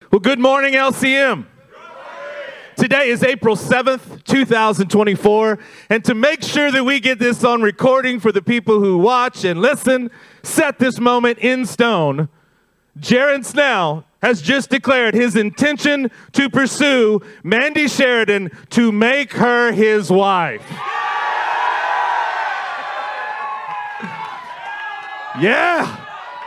Well, good morning, LCM. Today is April 7th, 2024, and to make sure that we get this on recording for the people who watch and listen, set this moment in stone, Jaron Snell has just declared his intention to pursue Mandy Sheridan to make her his wife. Yeah.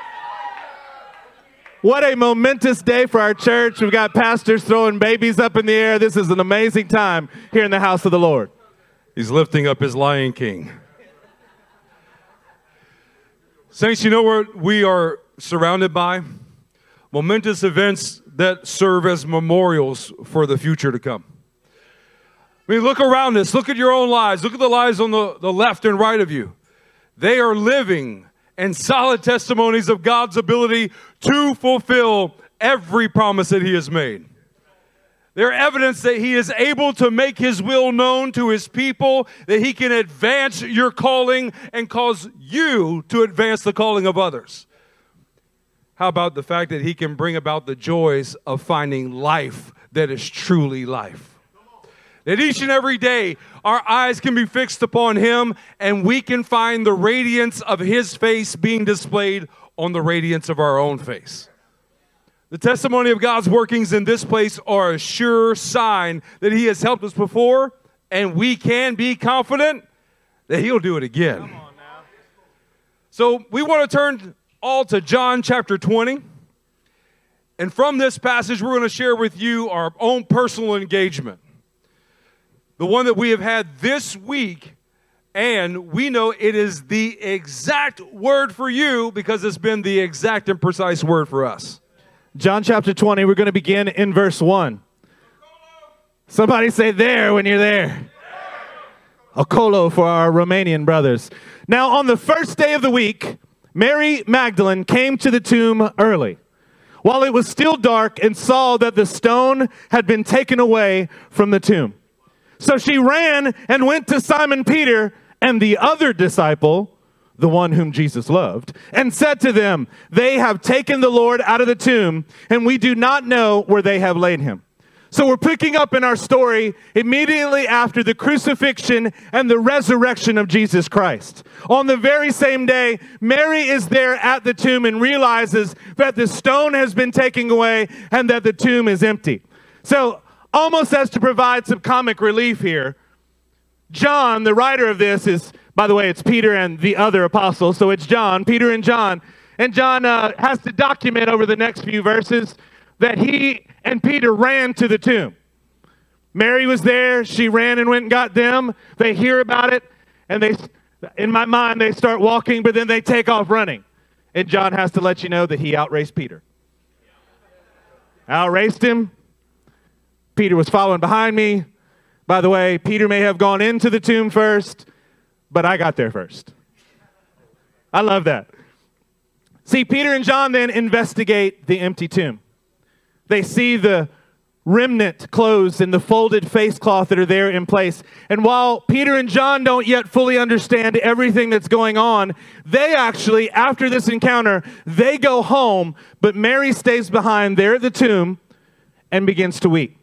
What a momentous day for our church. We've got pastors throwing babies up in the air. This is an amazing time here in the house of the Lord. He's lifting up his Lion King. Saints, you know what we are surrounded by? Momentous events that serve as memorials for the future to come. I mean, look around us. Look at your own lives. Look at the lives on the left and right of you. They are living and solid testimonies of God's ability to fulfill every promise that He has made. They're evidence that He is able to make His will known to His people, that He can advance your calling and cause you to advance the calling of others. How about the fact that He can bring about the joys of finding life that is truly life? That each and every day, our eyes can be fixed upon Him, and we can find the radiance of His face being displayed on the radiance of our own face. The testimony of God's workings in this place are a sure sign that He has helped us before, and we can be confident that He'll do it again. Come on now. So we want to turn all to John chapter 20. And from this passage, we're going to share with you our own personal engagement. The one that we have had this week, and we know it is the exact word for you because it's been the exact and precise word for us. John chapter 20, we're going to begin in verse 1. Somebody say there when you're there. Okolo for our Romanian brothers. Now, on the first day of the week, Mary Magdalene came to the tomb early, while it was still dark, and saw that the stone had been taken away from the tomb. So she ran and went to Simon Peter and the other disciple, the one whom Jesus loved, and said to them, "They have taken the Lord out of the tomb, and we do not know where they have laid him." So we're picking up in our story immediately after the crucifixion and the resurrection of Jesus Christ. On the very same day, Mary is there at the tomb and realizes that the stone has been taken away and that the tomb is empty. So almost as to provide some comic relief here, John, the writer of this, is, by the way, it's Peter and the other apostles, so it's John, Peter and John. And John has to document over the next few verses that he and Peter ran to the tomb. Mary was there. She ran and went and got them. They hear about it, and in my mind, they start walking, but then they take off running. And John has to let you know that he outraced Peter. Outraced him. Peter was following behind me. By the way, Peter may have gone into the tomb first, but I got there first. I love that. See, Peter and John then investigate the empty tomb. They see the remnant clothes and the folded face cloth that are there in place. And while Peter and John don't yet fully understand everything that's going on, they actually, after this encounter, they go home, but Mary stays behind there at the tomb and begins to weep.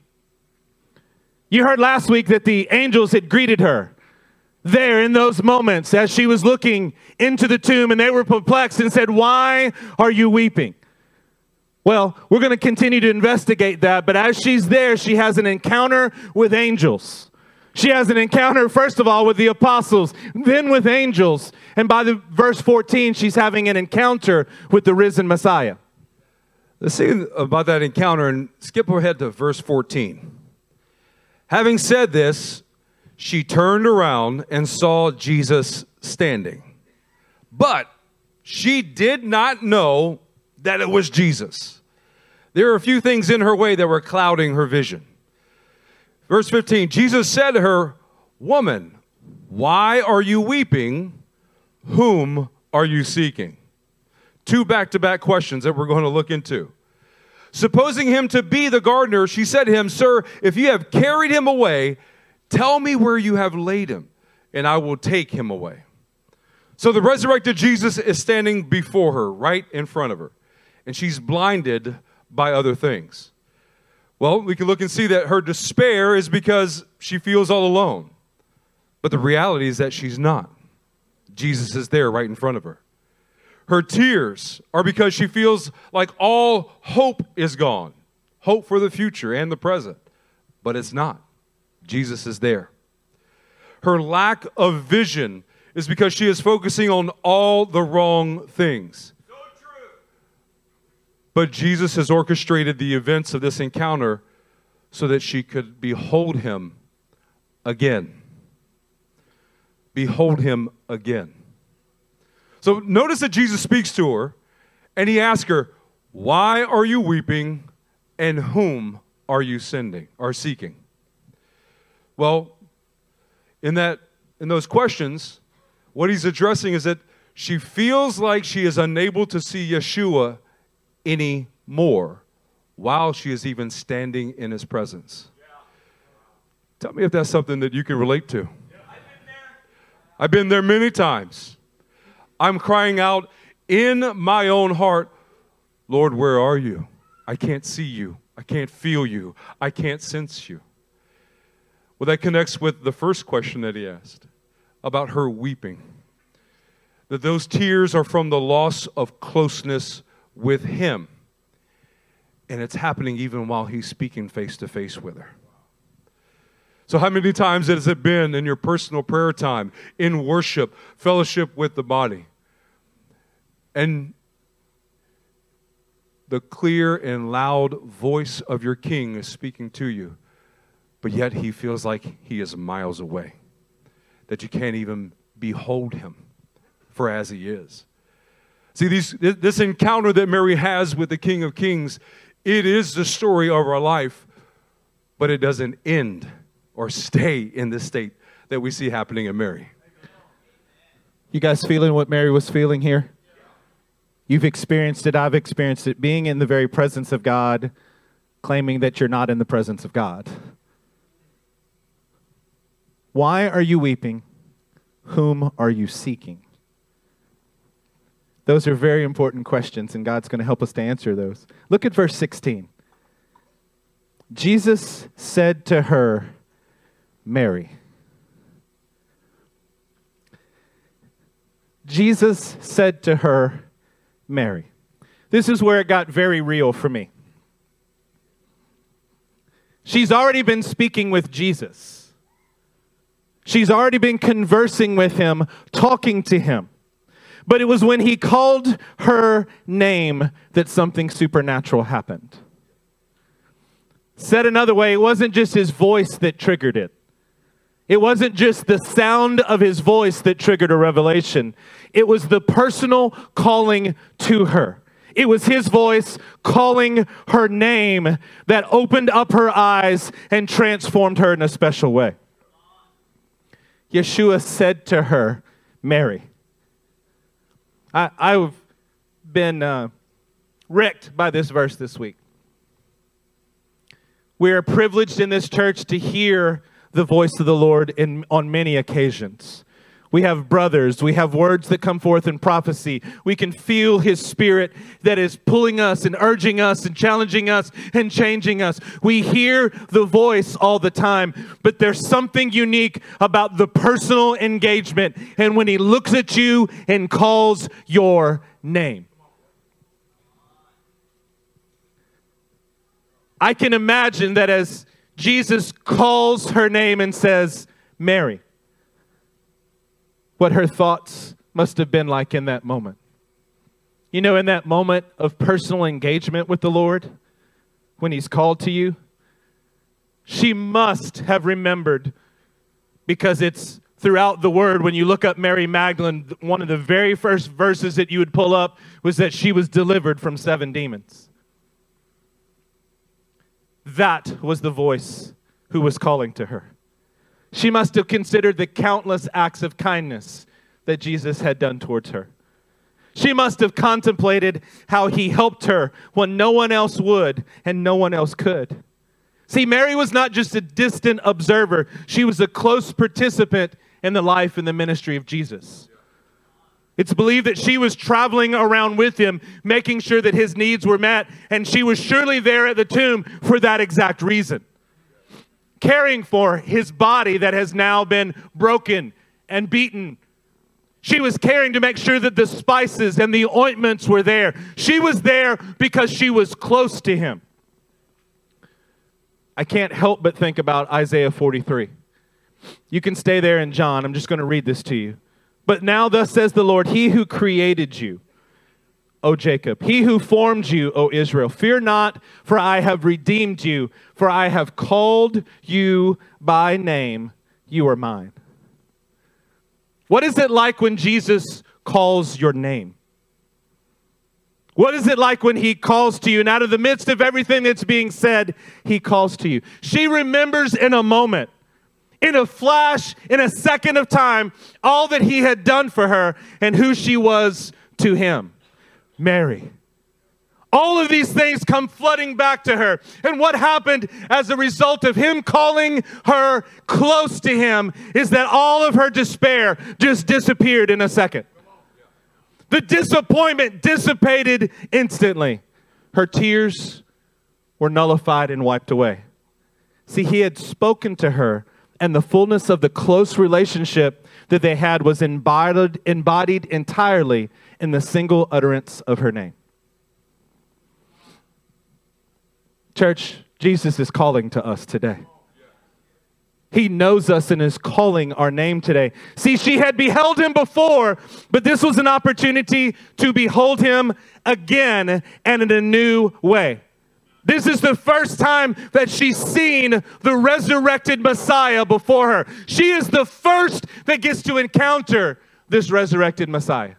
You heard last week that the angels had greeted her there in those moments as she was looking into the tomb, and they were perplexed and said, "Why are you weeping?" Well, we're going to continue to investigate that, but as she's there, she has an encounter with angels. She has an encounter, first of all, with the apostles, then with angels, and by the verse 14, she's having an encounter with the risen Messiah. Let's see about that encounter and skip ahead to verse 14. Having said this, she turned around and saw Jesus standing. But she did not know that it was Jesus. There are a few things in her way that were clouding her vision. Verse 15, Jesus said to her, "Woman, why are you weeping? Whom are you seeking?" Two back-to-back questions that we're going to look into. Supposing him to be the gardener, she said to him, "Sir, if you have carried him away, tell me where you have laid him, and I will take him away." So the resurrected Jesus is standing before her, right in front of her, and she's blinded by other things. Well, we can look and see that her despair is because she feels all alone. But the reality is that she's not. Jesus is there right in front of her. Her tears are because she feels like all hope is gone. Hope for the future and the present. But it's not. Jesus is there. Her lack of vision is because she is focusing on all the wrong things. So true. But Jesus has orchestrated the events of this encounter so that she could behold him again. Behold him again. So notice that Jesus speaks to her, and he asks her, "Why are you weeping, and whom are you seeking?" Well, in those questions, what he's addressing is that she feels like she is unable to see Yeshua anymore while she is even standing in his presence. Yeah. Tell me if that's something that you can relate to. Yeah, I've been there many times. I'm crying out in my own heart, "Lord, where are you? I can't see you. I can't feel you. I can't sense you." Well, that connects with the first question that he asked about her weeping. That those tears are from the loss of closeness with him. And it's happening even while he's speaking face to face with her. So how many times has it been in your personal prayer time, in worship, fellowship with the body, and the clear and loud voice of your King is speaking to you, but yet he feels like he is miles away, that you can't even behold him for as he is. See, this encounter that Mary has with the King of Kings, it is the story of our life, but it doesn't end or stay in the state that we see happening in Mary. You guys feeling what Mary was feeling here? You've experienced it, I've experienced it, being in the very presence of God, claiming that you're not in the presence of God. Why are you weeping? Whom are you seeking? Those are very important questions, and God's going to help us to answer those. Look at verse 16. Jesus said to her, "Mary." Jesus said to her, "Mary." This is where it got very real for me. She's already been speaking with Jesus. She's already been conversing with him, talking to him. But it was when he called her name that something supernatural happened. Said another way, it wasn't just his voice that triggered it. It wasn't just the sound of his voice that triggered a revelation. It was the personal calling to her. It was his voice calling her name that opened up her eyes and transformed her in a special way. Yeshua said to her, "Mary." I've been wrecked by this verse this week. We are privileged in this church to hear the voice of the Lord on many occasions. We have brothers. We have words that come forth in prophecy. We can feel his spirit that is pulling us and urging us and challenging us and changing us. We hear the voice all the time, but there's something unique about the personal engagement and when he looks at you and calls your name. I can imagine that as Jesus calls her name and says, "Mary," what her thoughts must have been like in that moment. You know, in that moment of personal engagement with the Lord, when he's called to you, she must have remembered, because it's throughout the word, when you look up Mary Magdalene, one of the very first verses that you would pull up was that she was delivered from 7 demons. That was the voice who was calling to her. She must have considered the countless acts of kindness that Jesus had done towards her. She must have contemplated how he helped her when no one else would and no one else could. See, Mary was not just a distant observer. She was a close participant in the life and the ministry of Jesus. It's believed that she was traveling around with him, making sure that his needs were met, and she was surely there at the tomb for that exact reason. Caring for his body that has now been broken and beaten. She was caring to make sure that the spices and the ointments were there. She was there because she was close to him. I can't help but think about Isaiah 43. You can stay there in John. I'm just going to read this to you. But now thus says the Lord, he who created you, O Jacob, he who formed you, O Israel, fear not, for I have redeemed you, for I have called you by name. You are mine. What is it like when Jesus calls your name? What is it like when he calls to you, and out of the midst of everything that's being said, he calls to you? She remembers in a moment, in a flash, in a second of time, all that he had done for her and who she was to him. Mary. All of these things come flooding back to her. And what happened as a result of him calling her close to him is that all of her despair just disappeared in a second. The disappointment dissipated instantly. Her tears were nullified and wiped away. See, he had spoken to her, and the fullness of the close relationship that they had was embodied entirely in the single utterance of her name. Church, Jesus is calling to us today. He knows us and is calling our name today. See, she had beheld him before, but this was an opportunity to behold him again and in a new way. This is the first time that she's seen the resurrected Messiah before her. She is the first that gets to encounter this resurrected Messiah.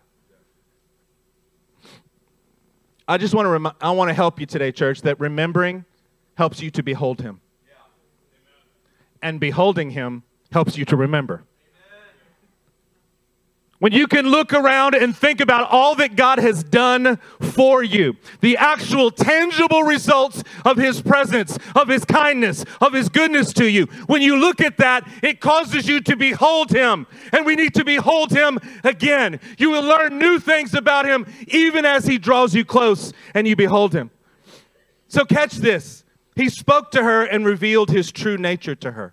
I want to help you today, church, that remembering helps you to behold him. And beholding him helps you to remember. When you can look around and think about all that God has done for you, the actual tangible results of his presence, of his kindness, of his goodness to you, when you look at that, it causes you to behold him. And we need to behold him again. You will learn new things about him even as he draws you close and you behold him. So catch this. He spoke to her and revealed his true nature to her.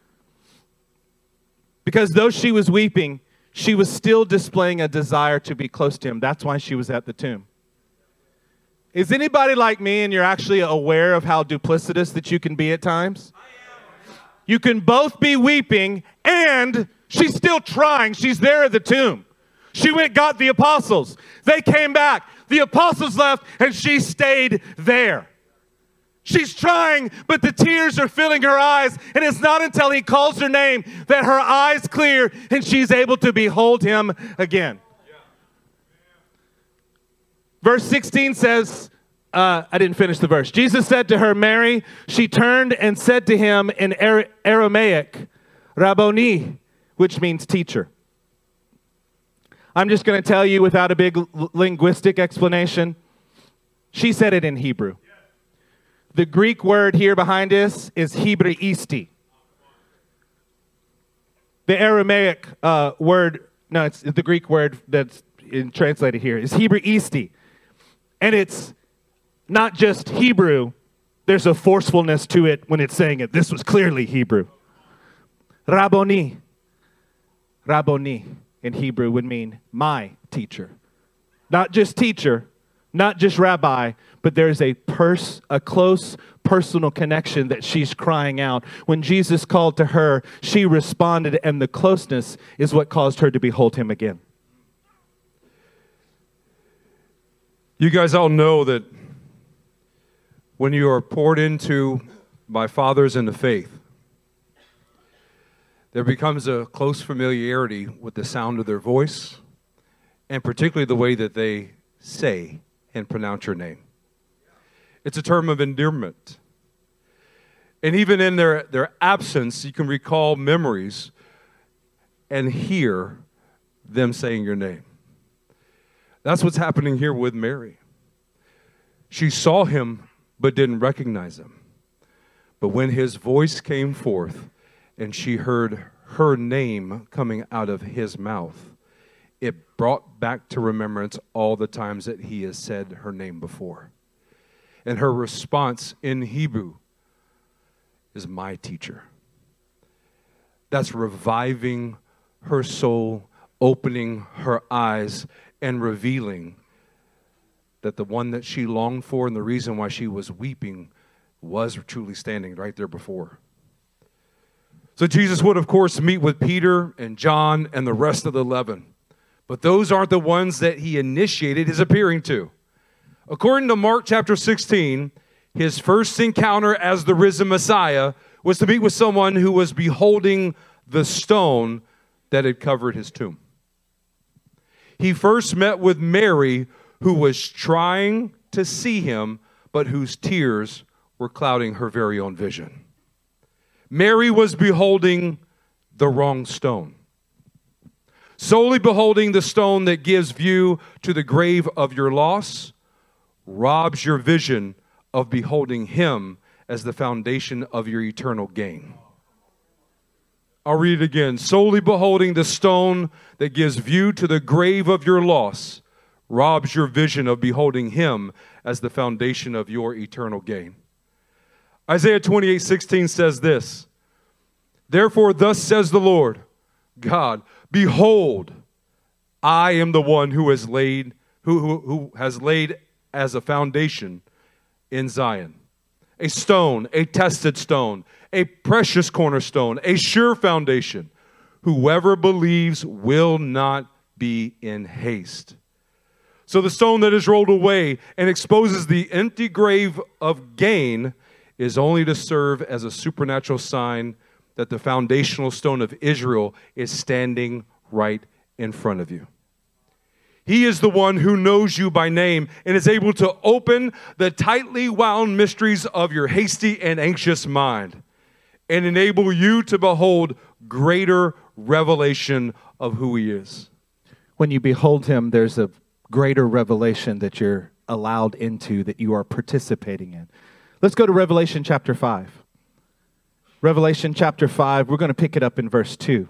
Because though she was weeping, she was still displaying a desire to be close to him. That's why she was at the tomb. Is anybody like me and you're actually aware of how duplicitous that you can be at times? You can both be weeping and she's still trying. She's there at the tomb. She went got the apostles. They came back. The apostles left and she stayed there. She's trying, but the tears are filling her eyes. And it's not until he calls her name that her eyes clear and she's able to behold him again. Verse 16 says, I didn't finish the verse. Jesus said to her, Mary. She turned and said to him in Aramaic, Rabboni, which means teacher. I'm just going to tell you without a big linguistic explanation. She said it in Hebrew. The Greek word here behind us is Hebraisti. The Aramaic it's the Greek word that's translated here is Hebraisti. And it's not just Hebrew. There's a forcefulness to it when it's saying it. This was clearly Hebrew. Rabboni. Rabboni in Hebrew would mean my teacher. Not just teacher, not just rabbi, but there's a close personal connection that she's crying out. When Jesus called to her, she responded, and the closeness is what caused her to behold him again. You guys all know that when you are poured into by fathers in the faith, there becomes a close familiarity with the sound of their voice, and particularly the way that they say and pronounce your name. It's a term of endearment. And even in their absence, you can recall memories and hear them saying your name. That's what's happening here with Mary. She saw him but didn't recognize him. But when his voice came forth and she heard her name coming out of his mouth, it brought back to remembrance all the times that he has said her name before. And her response in Hebrew is my teacher. That's reviving her soul, opening her eyes, and revealing that the one that she longed for and the reason why she was weeping was truly standing right there before her. So Jesus would, of course, meet with Peter and John and the rest of the 11. But those aren't the ones that he initiated his appearing to. According to Mark chapter 16, his first encounter as the risen Messiah was to meet with someone who was beholding the stone that had covered his tomb. He first met with Mary, who was trying to see him, but whose tears were clouding her very own vision. Mary was beholding the wrong stone. Solely beholding the stone that gives view to the grave of your loss robs your vision of beholding him as the foundation of your eternal gain. I'll read it again. Solely beholding the stone that gives view to the grave of your loss robs your vision of beholding him as the foundation of your eternal gain. Isaiah 28:16 says this, "Therefore thus says the Lord God, behold, I am the one who has laid as a foundation in Zion, a stone, a tested stone, a precious cornerstone, a sure foundation. Whoever believes will not be in haste." So the stone that is rolled away and exposes the empty grave of gain is only to serve as a supernatural sign that the foundational stone of Israel is standing right in front of you. He is the one who knows you by name and is able to open the tightly wound mysteries of your hasty and anxious mind and enable you to behold greater revelation of who he is. When you behold him, there's a greater revelation that you're allowed into, that you are participating in. Let's go to Revelation chapter 5. Revelation chapter 5, we're going to pick it up in verse 2.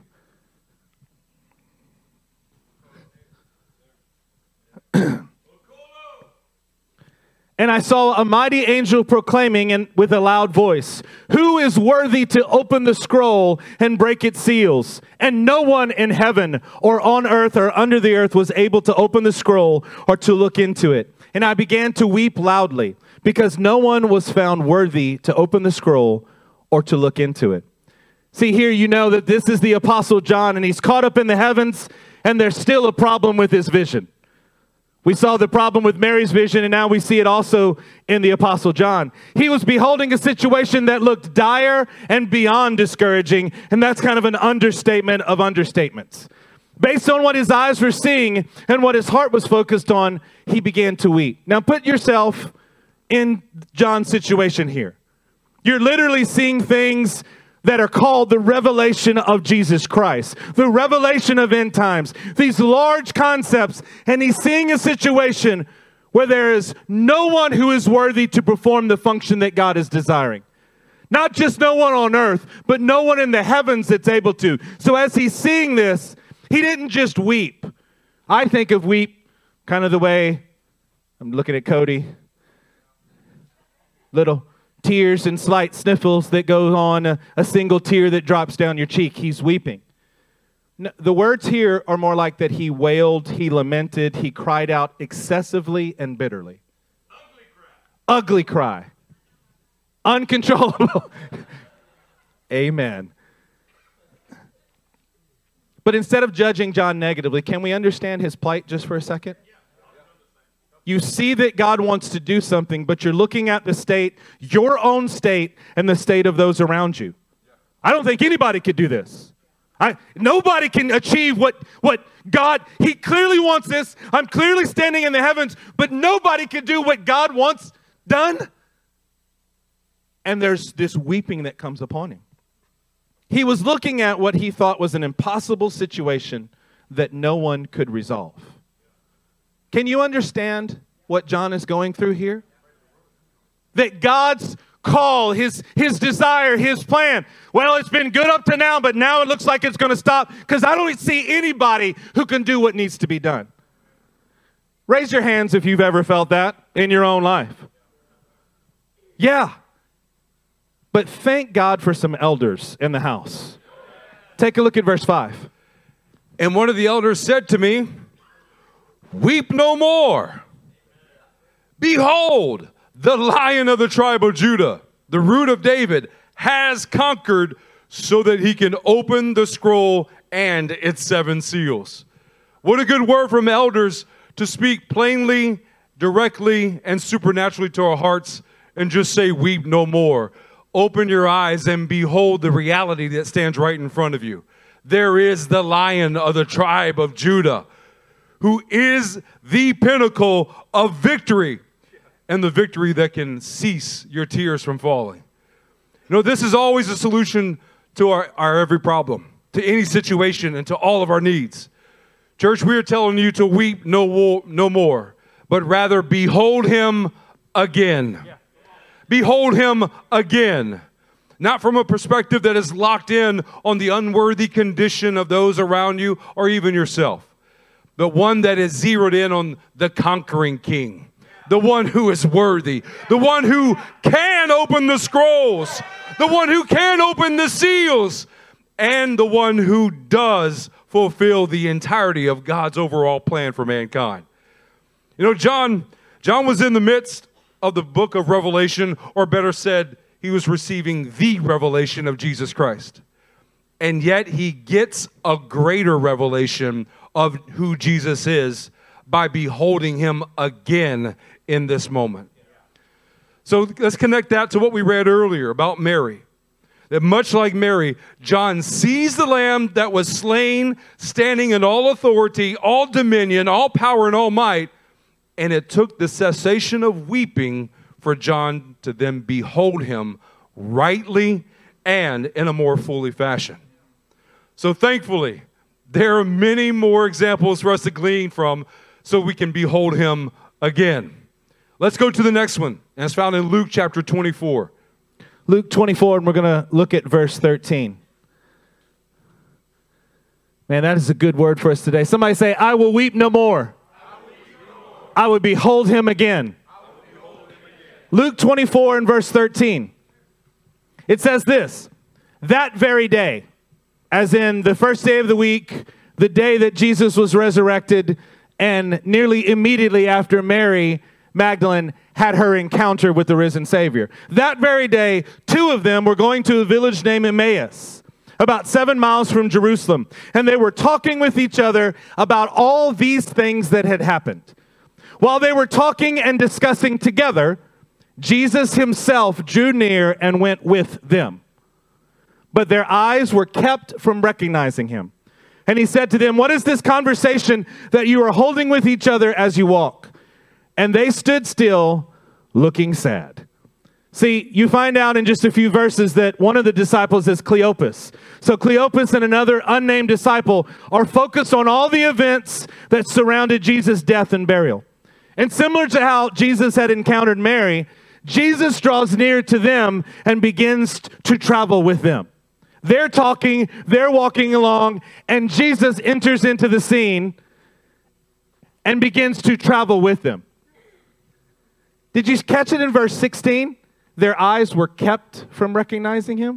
And I saw a mighty angel proclaiming with a loud voice, "Who is worthy to open the scroll and break its seals?" And no one in heaven or on earth or under the earth was able to open the scroll or to look into it. And I began to weep loudly, because no one was found worthy to open the scroll or to look into it. See, here you know that this is the Apostle John, and he's caught up in the heavens, and there's still a problem with his vision. We saw the problem with Mary's vision, and now we see it also in the Apostle John. He was beholding a situation that looked dire and beyond discouraging, and that's kind of an understatement of understatements. Based on what his eyes were seeing and what his heart was focused on, he began to weep. Now put yourself in John's situation here. You're literally seeing things that are called the revelation of Jesus Christ, the revelation of end times, these large concepts, and he's seeing a situation where there is no one who is worthy to perform the function that God is desiring. Not just no one on earth, but no one in the heavens that's able to. So as he's seeing this, he didn't just weep. I think of weep kind of the way, I'm looking at Cody, little tears and slight sniffles that go on, a single tear that drops down your cheek. He's weeping. No, the words here are more like that he wailed, he lamented, he cried out excessively and bitterly. Ugly cry. Uncontrollable. Amen. But instead of judging John negatively, can we understand his plight just for a second? You see that God wants to do something, but you're looking at the state, your own state, and the state of those around you. I don't think anybody could do this. Nobody can achieve what God, he clearly wants this. I'm clearly standing in the heavens, but nobody can do what God wants done. And there's this weeping that comes upon him. He was looking at what he thought was an impossible situation that no one could resolve. Can you understand what John is going through here? That God's call, his desire, his plan. Well, it's been good up to now, but now it looks like it's going to stop because I don't see anybody who can do what needs to be done. Raise your hands if you've ever felt that in your own life. Yeah. But thank God for some elders in the house. Take a look at verse 5. And one of the elders said to me, weep no more. Behold, the Lion of the tribe of Judah, the Root of David, has conquered so that he can open the scroll and its 7 seals. What a good word from elders to speak plainly, directly, and supernaturally to our hearts and just say, weep no more. Open your eyes and behold the reality that stands right in front of you. There is the Lion of the tribe of Judah, who is the pinnacle of victory and the victory that can cease your tears from falling. You know, this is always a solution to our every problem, to any situation, and to all of our needs. Church, we are telling you to weep no more, but rather behold him again. Yeah. Behold him again. Not from a perspective that is locked in on the unworthy condition of those around you or even yourself, but one that is zeroed in on the conquering king, the one who is worthy, the one who can open the scrolls, the one who can open the seals, and the one who does fulfill the entirety of God's overall plan for mankind. You know, John was in the midst of the book of Revelation, or better said, he was receiving the revelation of Jesus Christ. And yet he gets a greater revelation of who Jesus is by beholding him again in this moment. So let's connect that to what we read earlier about Mary. That much like Mary, John sees the Lamb that was slain, standing in all authority, all dominion, all power, and all might. And it took the cessation of weeping for John to then behold him rightly and in a more fully fashion. So thankfully, there are many more examples for us to glean from so we can behold him again. Let's go to the next one. And it's found in Luke chapter 24. Luke 24, and we're going to look at verse 13. Man, that is a good word for us today. Somebody say, I will weep no more. I will behold him again. Luke 24 and verse 13. It says this, that very day, as in the first day of the week, the day that Jesus was resurrected, and nearly immediately after Mary Magdalene had her encounter with the risen Savior. That very day, 2 of them were going to a village named Emmaus, about 7 miles from Jerusalem, and they were talking with each other about all these things that had happened. While they were talking and discussing together, Jesus himself drew near and went with them. But their eyes were kept from recognizing him. And he said to them, what is this conversation that you are holding with each other as you walk? And they stood still, looking sad. See, you find out in just a few verses that one of the disciples is Cleopas. So Cleopas and another unnamed disciple are focused on all the events that surrounded Jesus' death and burial. And similar to how Jesus had encountered Mary, Jesus draws near to them and begins to travel with them. They're talking, they're walking along, and Jesus enters into the scene and begins to travel with them. Did you catch it in verse 16? Their eyes were kept from recognizing him.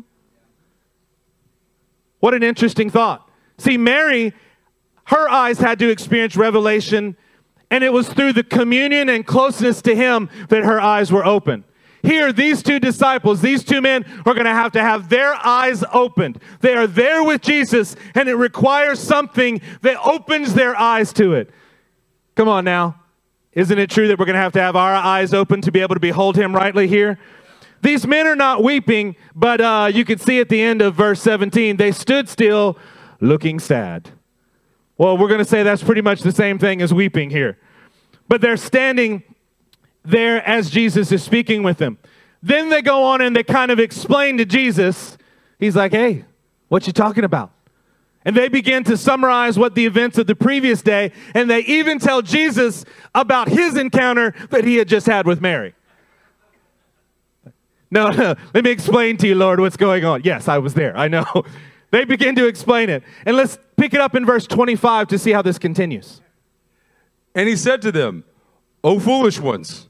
What an interesting thought. See, Mary, her eyes had to experience revelation, and it was through the communion and closeness to him that her eyes were open. Here, these 2 disciples, these 2 men are going to have their eyes opened. They are there with Jesus, and it requires something that opens their eyes to it. Come on now. Isn't it true that we're going to have our eyes open to be able to behold him rightly here? These men are not weeping, but you can see at the end of verse 17, they stood still, looking sad. Well, we're going to say that's pretty much the same thing as weeping here. But they're standing there as Jesus is speaking with them. Then they go on and they kind of explain to Jesus. He's like, hey, what you talking about? And they begin to summarize what the events of the previous day, and they even tell Jesus about his encounter that he had just had with Mary. No, no, let me explain to you, Lord, what's going on. Yes, I was there. I know. They begin to explain it. And let's pick it up in verse 25 to see how this continues. And he said to them, O foolish ones,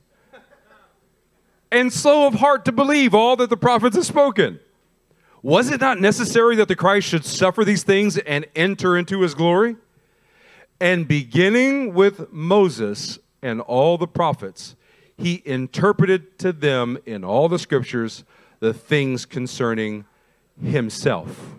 and slow of heart to believe all that the prophets have spoken. Was it not necessary that the Christ should suffer these things and enter into his glory? And beginning with Moses and all the prophets, he interpreted to them in all the scriptures the things concerning himself.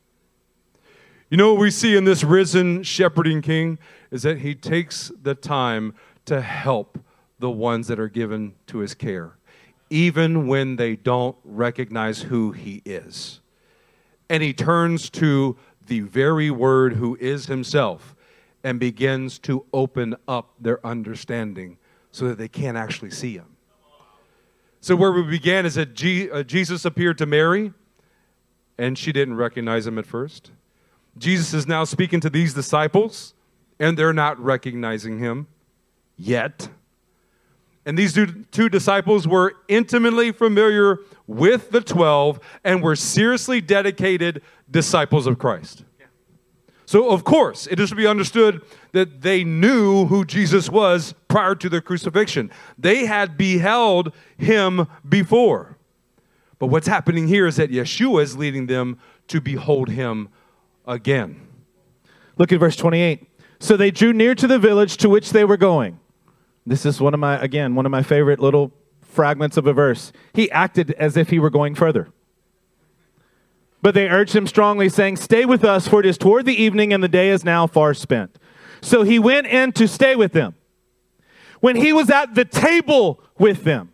You know what we see in this risen shepherding king is that he takes the time to help the ones that are given to his care, even when they don't recognize who he is. And he turns to the very word who is himself and begins to open up their understanding so that they can't actually see him. So where we began is that Jesus appeared to Mary, and she didn't recognize him at first. Jesus is now speaking to these disciples, and they're not recognizing him yet. And these two disciples were intimately familiar with the 12 and were seriously dedicated disciples of Christ. So, of course, it is to be understood that they knew who Jesus was prior to the crucifixion. They had beheld him before. But what's happening here is that Yeshua is leading them to behold him again. Look at verse 28. So they drew near to the village to which they were going. This is one of my favorite little fragments of a verse. He acted as if he were going further. But they urged him strongly, saying, Stay with us, for it is toward the evening, and the day is now far spent. So he went in to stay with them. When he was at the table with them,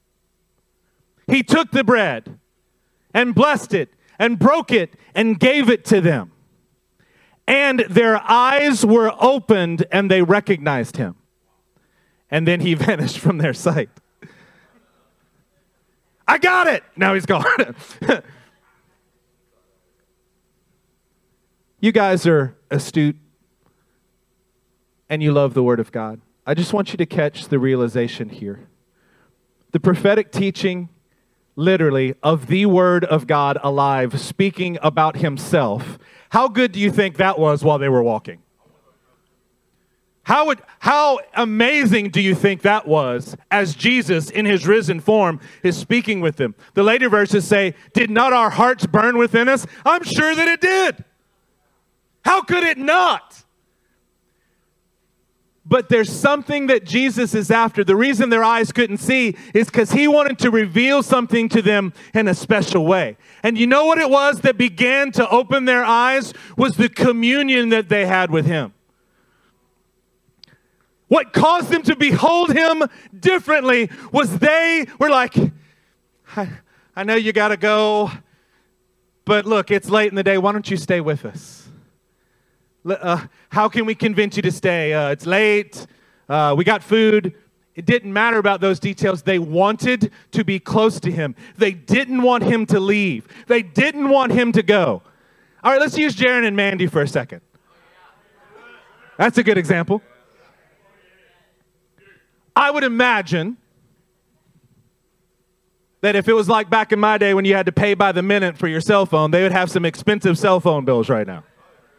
he took the bread and blessed it and broke it and gave it to them. And their eyes were opened and they recognized him. And then he vanished from their sight. I got it. Now he's gone. You guys are astute and you love the Word of God. I just want you to catch the realization here. The prophetic teaching, literally, of the Word of God alive, speaking about himself. How good do you think that was while they were walking? How amazing do you think that was as Jesus in his risen form is speaking with them? The later verses say, did not our hearts burn within us? I'm sure that it did. How could it not? But there's something that Jesus is after. The reason their eyes couldn't see is because he wanted to reveal something to them in a special way. And you know what it was that began to open their eyes? Was the communion that they had with him. What caused them to behold him differently was they were like, I know you got to go, but look, it's late in the day. Why don't you stay with us? How can we convince you to stay? It's late. We got food. It didn't matter about those details. They wanted to be close to him. They didn't want him to leave. They didn't want him to go. All right, let's use Jaron and Mandy for a second. That's a good example. I would imagine that if it was like back in my day when you had to pay by the minute for your cell phone, they would have some expensive cell phone bills right now.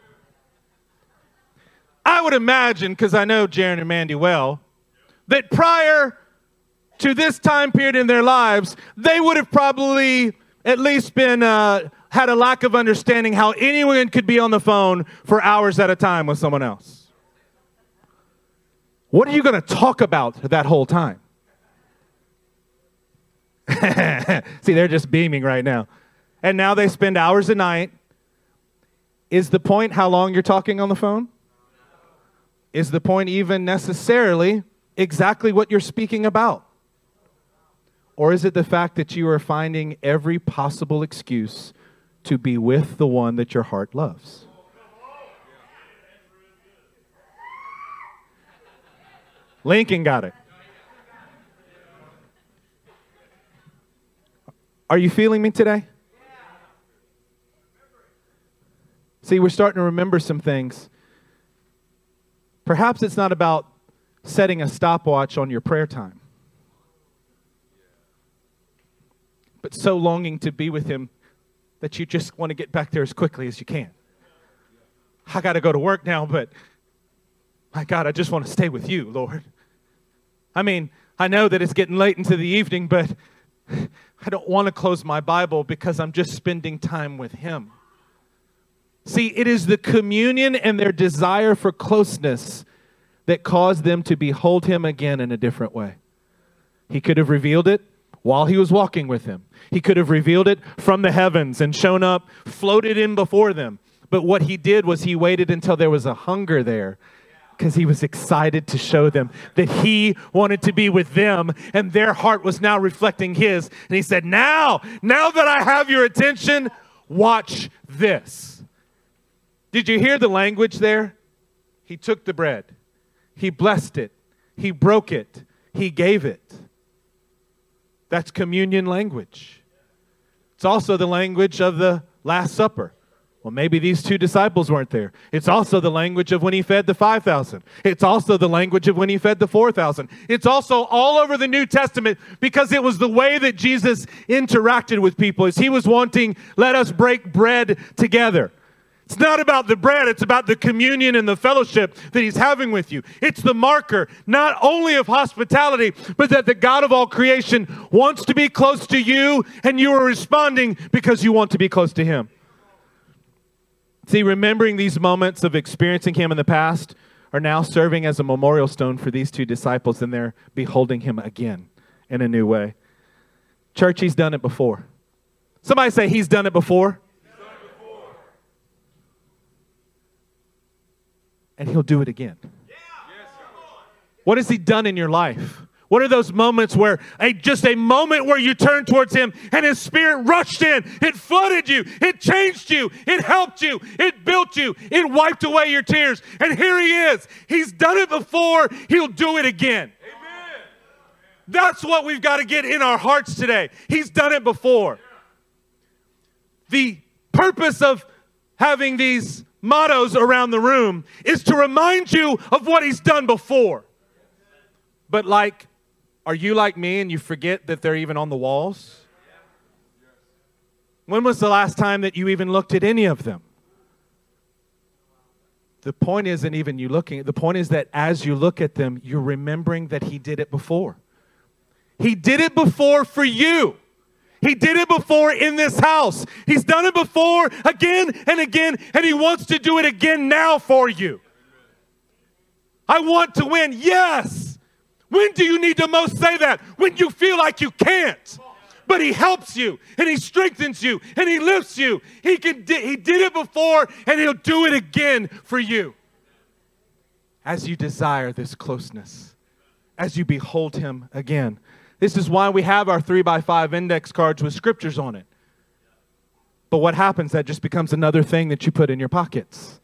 I would imagine, because I know Jaron and Mandy well, that prior to this time period in their lives, they would have probably at least been had a lack of understanding how anyone could be on the phone for hours at a time with someone else. What are you going to talk about that whole time? See, they're just beaming right now. And now they spend hours a night. Is the point how long you're talking on the phone? Is the point even necessarily exactly what you're speaking about? Or is it the fact that you are finding every possible excuse to be with the one that your heart loves? Lincoln got it. Are you feeling me today? See, we're starting to remember some things. Perhaps it's not about setting a stopwatch on your prayer time. but so longing to be with him that you just want to get back there as quickly as you can. I got to go to work now, but my God, I just want to stay with you, Lord. I mean, I know that it's getting late into the evening, but I don't want to close my Bible because I'm just spending time with him. See, it is the communion and their desire for closeness that caused them to behold him again in a different way. He could have revealed it while he was walking with them. He could have revealed it from the heavens and shown up, floated in before them. But what he did was he waited until there was a hunger there, because he was excited to show them that he wanted to be with them, and their heart was now reflecting his. And he said, now that I have your attention, watch this. Did you hear the language there? He took the bread. He blessed it. He broke it. He gave it. That's communion language. It's also the language of the Last Supper. Well, maybe these two disciples weren't there. It's also the language of when he fed the 5,000. It's also the language of when he fed the 4,000. It's also all over the New Testament because it was the way that Jesus interacted with people. As he was wanting, let us break bread together. It's not about the bread, it's about the communion and the fellowship that he's having with you. It's the marker, not only of hospitality, but that the God of all creation wants to be close to you, and you are responding because you want to be close to him. See, remembering these moments of experiencing him in the past are now serving as a memorial stone for these two disciples, and they're beholding him again in a new way. Church, he's done it before. Somebody say, he's done it before. And he'll do it again. What has he done in your life? What are those moments where, just a moment where you turn towards him and his spirit rushed in, it flooded you, it changed you, it helped you, it built you, it wiped away your tears. And here he is. He's done it before. He'll do it again. Amen. That's what we've got to get in our hearts today. He's done it before. The purpose of having these mottos around the room is to remind you of what he's done before. But are you like me and you forget that they're even on the walls? When was the last time that you even looked at any of them? The point isn't even you looking. The point is that as you look at them, you're remembering that he did it before. He did it before for you. He did it before in this house. He's done it before again and again, and he wants to do it again now for you. I want to win. Yes. When do you need to most say that? When you feel like you can't. But he helps you, and he strengthens you, and he lifts you. He did it before, and he'll do it again for you. As you desire this closeness, as you behold him again. This is why we have our 3x5 index cards with scriptures on it. But what happens? That just becomes another thing that you put in your pockets.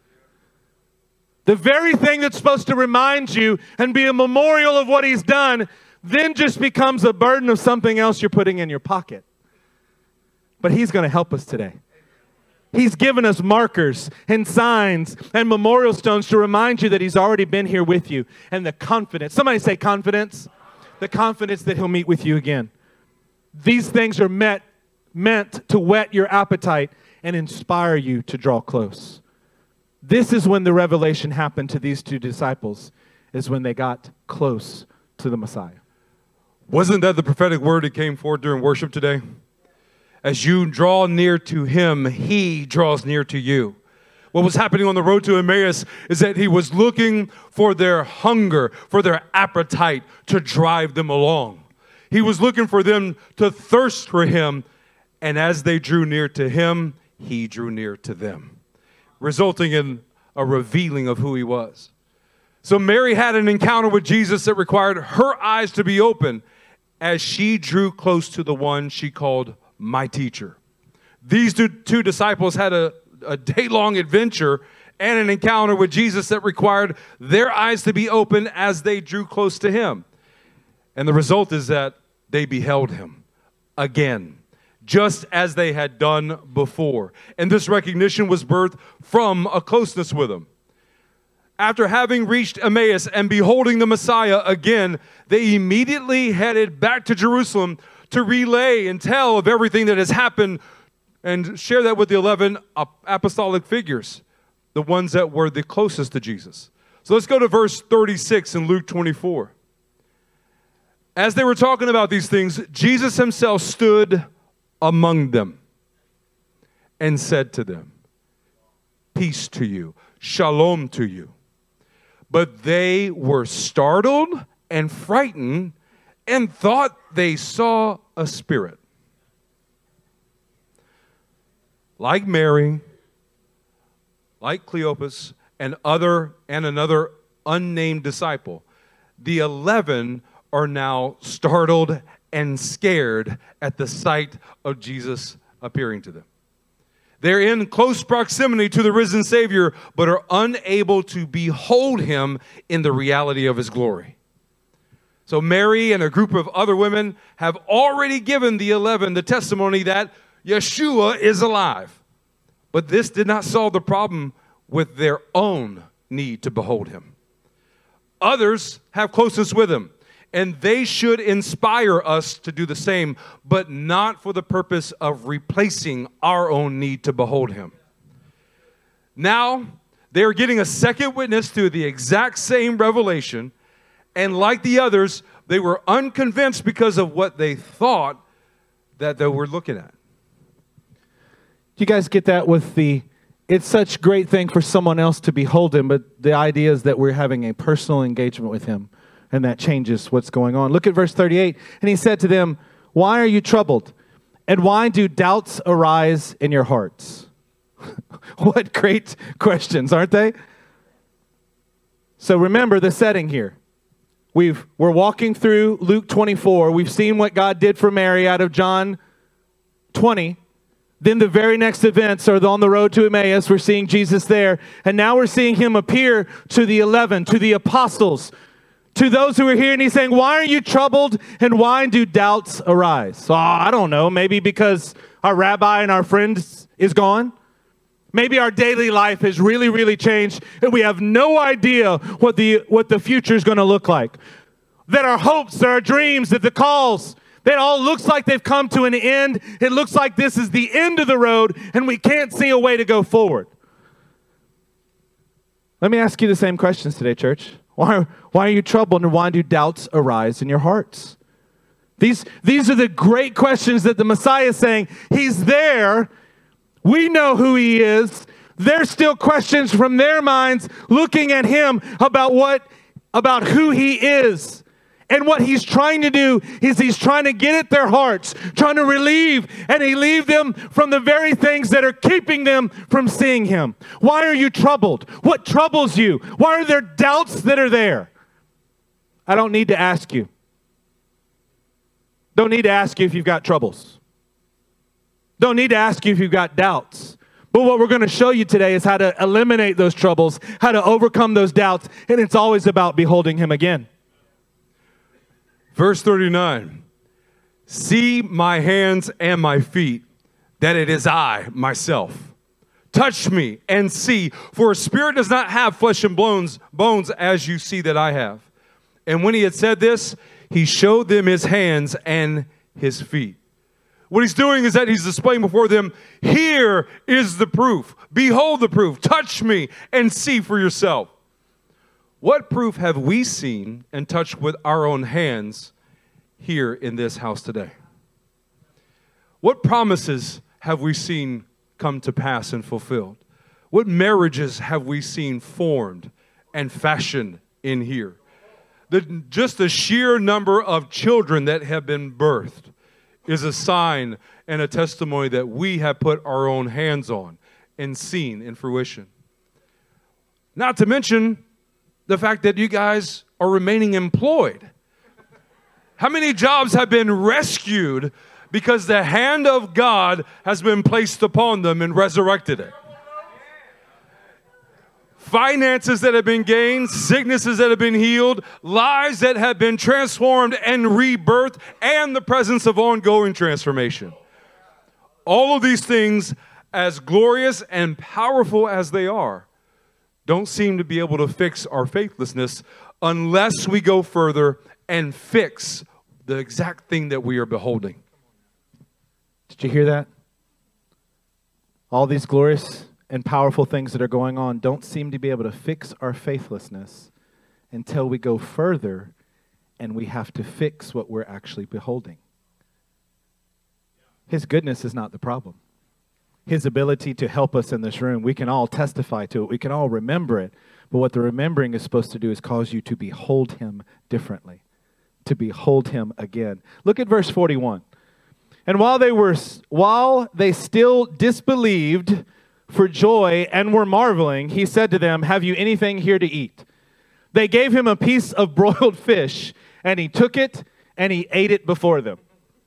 The very thing that's supposed to remind you and be a memorial of what he's done then just becomes a burden of something else you're putting in your pocket. But he's going to help us today. He's given us markers and signs and memorial stones to remind you that he's already been here with you. And the confidence. Somebody say confidence. The confidence that he'll meet with you again. These things are meant to whet your appetite and inspire you to draw close. This is when the revelation happened to these two disciples, is when they got close to the Messiah. Wasn't that the prophetic word that came forth during worship today? As you draw near to him, he draws near to you. What was happening on the road to Emmaus is that he was looking for their hunger, for their appetite to drive them along. He was looking for them to thirst for him, and as they drew near to him, he drew near to them, resulting in a revealing of who he was. So Mary had an encounter with Jesus that required her eyes to be open as she drew close to the one she called my teacher. These two disciples had a day-long adventure and an encounter with Jesus that required their eyes to be open as they drew close to him. And the result is that they beheld him again, just as they had done before. And this recognition was birthed from a closeness with him. After having reached Emmaus and beholding the Messiah again, they immediately headed back to Jerusalem to relay and tell of everything that has happened and share that with the 11 apostolic figures, the ones that were the closest to Jesus. So let's go to verse 36 in Luke 24. As they were talking about these things, Jesus himself stood among them and said to them, "Peace to you, shalom to you." But they were startled and frightened and thought they saw a spirit. Like Mary, like Cleopas, and another unnamed disciple, the 11 are now startled and scared at the sight of Jesus appearing to them. They're in close proximity to the risen Savior, but are unable to behold him in the reality of his glory. So Mary and a group of other women have already given the 11 the testimony that Yeshua is alive. But this did not solve the problem with their own need to behold him. Others have closeness with him, and they should inspire us to do the same, but not for the purpose of replacing our own need to behold him. Now, they're getting a second witness to the exact same revelation, and like the others, they were unconvinced because of what they thought that they were looking at. Do you guys get that with it's such a great thing for someone else to behold him, but the idea is that we're having a personal engagement with him, and that changes what's going on. Look at verse 38. And he said to them, "Why are you troubled? And why do doubts arise in your hearts?" What great questions, aren't they? So remember the setting here. We're walking through Luke 24. We've seen what God did for Mary out of John 20. Then the very next events are on the road to Emmaus. We're seeing Jesus there. And now we're seeing him appear to the 11, to the apostles, to those who are here. And he's saying, "Why are you troubled and why do doubts arise?" I don't know. Maybe because our rabbi and our friend is gone. Maybe our daily life has really, really changed and we have no idea what the future is going to look like. That our hopes, that our dreams, that the calls, that all looks like they've come to an end. It looks like this is the end of the road and we can't see a way to go forward. Let me ask you the same questions today, church. Why are you troubled and why do doubts arise in your hearts? These are the great questions that the Messiah is saying. He's there. We know who he is. There's still questions from their minds looking at him about who he is. And what he's trying to do is he's trying to get at their hearts, trying to relieve them from the very things that are keeping them from seeing him. Why are you troubled? What troubles you? Why are there doubts that are there? I don't need to ask you. Don't need to ask you if you've got troubles. Don't need to ask you if you've got doubts. But what we're going to show you today is how to eliminate those troubles, how to overcome those doubts, and it's always about beholding him again. Verse 39, "See my hands and my feet, that it is I, myself. Touch me and see, for a spirit does not have flesh and bones as you see that I have." And when he had said this, he showed them his hands and his feet. What he's doing is that he's displaying before them, here is the proof. Behold the proof. Touch me and see for yourself. What proof have we seen and touched with our own hands here in this house today? What promises have we seen come to pass and fulfilled? What marriages have we seen formed and fashioned in here? Just the sheer number of children that have been birthed is a sign and a testimony that we have put our own hands on and seen in fruition. Not to mention the fact that you guys are remaining employed. How many jobs have been rescued because the hand of God has been placed upon them and resurrected it? Finances that have been gained, sicknesses that have been healed, lives that have been transformed and rebirthed, and the presence of ongoing transformation. All of these things, as glorious and powerful as they are, don't seem to be able to fix our faithlessness unless we go further and fix the exact thing that we are beholding. Did you hear that? All these glorious and powerful things that are going on don't seem to be able to fix our faithlessness until we go further and we have to fix what we're actually beholding. His goodness is not the problem. His ability to help us in this room, we can all testify to it. We can all remember it. But what the remembering is supposed to do is cause you to behold him differently, to behold him again. Look at verse 41. And while they still disbelieved for joy and were marveling, he said to them, "Have you anything here to eat?" They gave him a piece of broiled fish, and he took it and he ate it before them.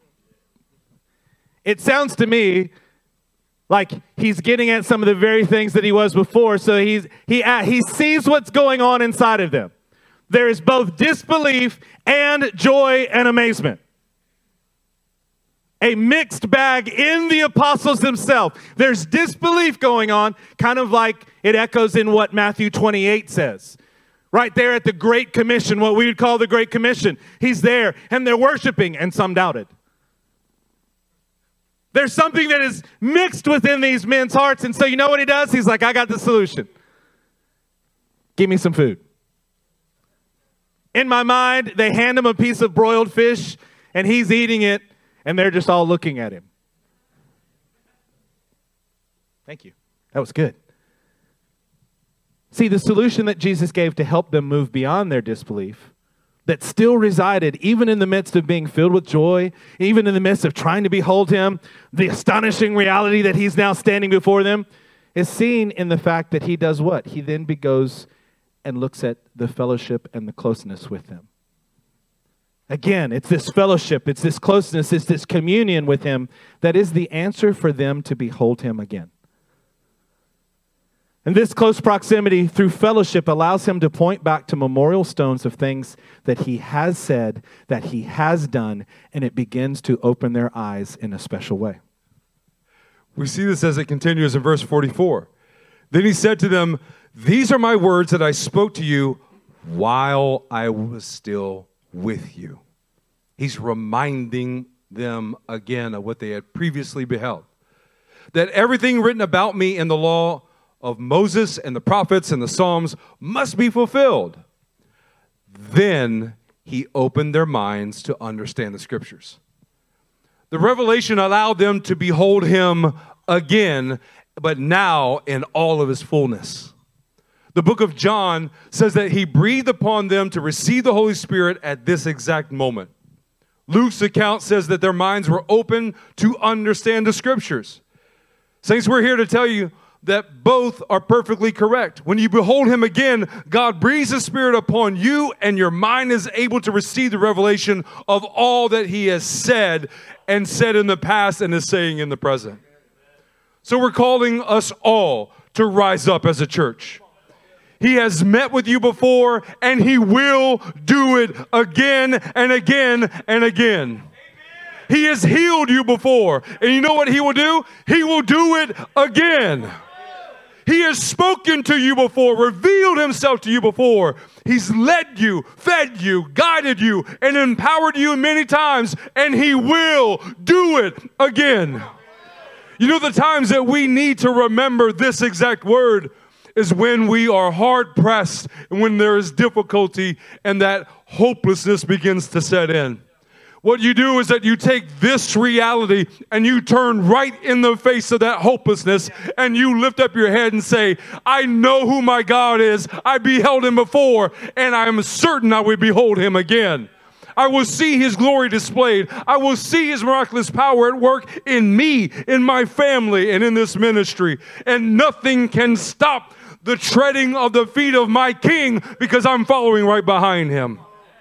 It sounds to me like he's getting at some of the very things that he was before. So he sees what's going on inside of them. There is both disbelief and joy and amazement. A mixed bag in the apostles themselves. There's disbelief going on, kind of like it echoes in what Matthew 28 says. Right there at the Great Commission, what we would call the Great Commission. He's there, and they're worshiping, and some doubted. There's something that is mixed within these men's hearts, and so you know what he does? He's like, I got the solution. Give me some food. In my mind, they hand him a piece of broiled fish, and he's eating it, and they're just all looking at him. Thank you. That was good. See, the solution that Jesus gave to help them move beyond their disbelief, that still resided even in the midst of being filled with joy, even in the midst of trying to behold him, the astonishing reality that he's now standing before them, is seen in the fact that he does what? He then goes and looks at the fellowship and the closeness with them. Again, it's this fellowship, it's this closeness, it's this communion with him that is the answer for them to behold him again. And this close proximity through fellowship allows him to point back to memorial stones of things that he has said, that he has done, and it begins to open their eyes in a special way. We see this as it continues in verse 44. Then he said to them, "These are my words that I spoke to you while I was still with you." He's reminding them again of what they had previously beheld. That everything written about me in the law of Moses and the prophets and the Psalms must be fulfilled. Then he opened their minds to understand the scriptures. The revelation allowed them to behold him again, but now in all of his fullness. The book of John says that he breathed upon them to receive the Holy Spirit at this exact moment. Luke's account says that their minds were open to understand the scriptures. Saints, we're here to tell you that both are perfectly correct. When you behold him again, God breathes the Spirit upon you, and your mind is able to receive the revelation of all that he has said and said in the past and is saying in the present. So we're calling us all to rise up as a church. He has met with you before, and he will do it again and again and again. He has healed you before, and you know what he will do? He will do it again. He has spoken to you before, revealed himself to you before. He's led you, fed you, guided you, and empowered you many times, and he will do it again. You know, the times that we need to remember this exact word is when we are hard pressed and when there is difficulty and that hopelessness begins to set in. What you do is that you take this reality and you turn right in the face of that hopelessness and you lift up your head and say, I know who my God is. I beheld him before, and I am certain I will behold him again. I will see his glory displayed. I will see his miraculous power at work in me, in my family, and in this ministry. And nothing can stop the treading of the feet of my King because I'm following right behind him.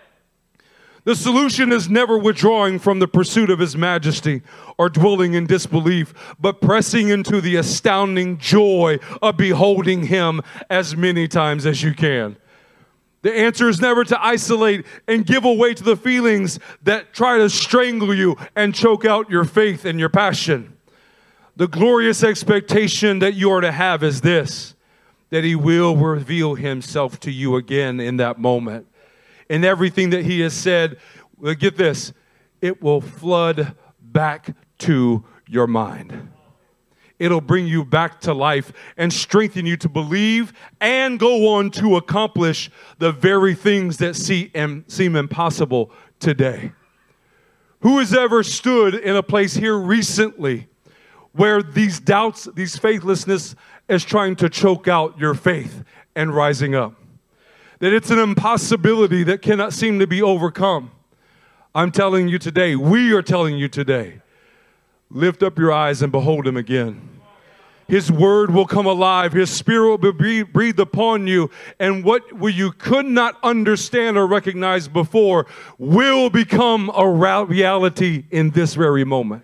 The solution is never withdrawing from the pursuit of his majesty or dwelling in disbelief, but pressing into the astounding joy of beholding him as many times as you can. The answer is never to isolate and give away to the feelings that try to strangle you and choke out your faith and your passion. The glorious expectation that you are to have is this, that he will reveal himself to you again in that moment. And everything that he has said, get this, it will flood back to your mind. It'll bring you back to life and strengthen you to believe and go on to accomplish the very things that seem impossible today. Who has ever stood in a place here recently where these doubts, these faithlessness is trying to choke out your faith and rising up? That it's an impossibility that cannot seem to be overcome. I'm telling you today, we are telling you today, lift up your eyes and behold him again. His word will come alive. His spirit will be breathed upon you. And what you could not understand or recognize before will become a reality in this very moment.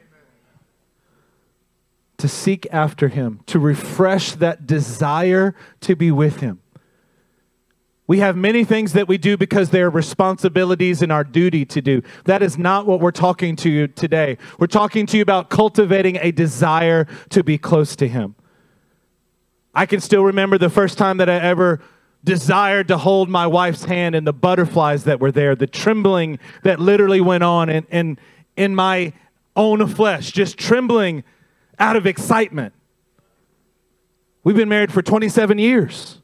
To seek after him, to refresh that desire to be with him. We have many things that we do because they are responsibilities and our duty to do. That is not what we're talking to you today. We're talking to you about cultivating a desire to be close to him. I can still remember the first time that I ever desired to hold my wife's hand and the butterflies that were there, the trembling that literally went on in my own flesh, just trembling out of excitement. We've been married for 27 years.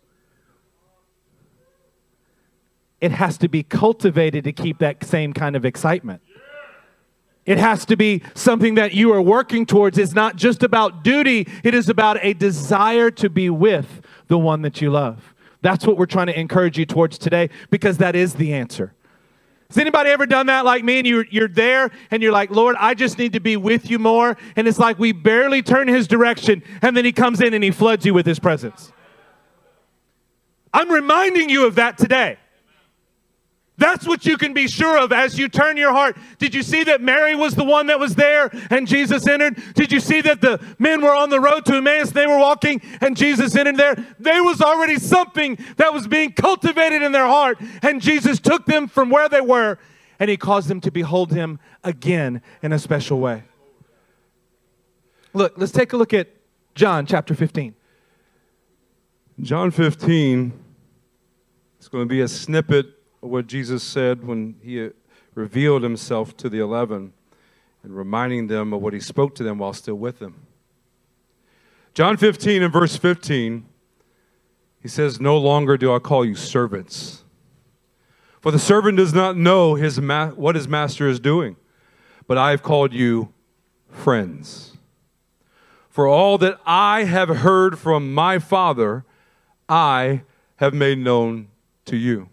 It has to be cultivated to keep that same kind of excitement. It has to be something that you are working towards. It's not just about duty. It is about a desire to be with the one that you love. That's what we're trying to encourage you towards today, because that is the answer. Has anybody ever done that like me, and you're there and you're like, Lord, I just need to be with you more. And it's like we barely turn his direction, and then he comes in and he floods you with his presence. I'm reminding you of that today. That's what you can be sure of as you turn your heart. Did you see that Mary was the one that was there and Jesus entered? Did you see that the men were on the road to Emmaus? They were walking and Jesus entered there. There was already something that was being cultivated in their heart, and Jesus took them from where they were and he caused them to behold him again in a special way. Look, let's take a look at John chapter 15. John 15 is going to be a snippet what Jesus said when he revealed himself to the 11 and reminding them of what he spoke to them while still with them. John 15 and verse 15, he says, "No longer do I call you servants, for the servant does not know what his master is doing, but I have called you friends. For all that I have heard from my Father, I have made known to you."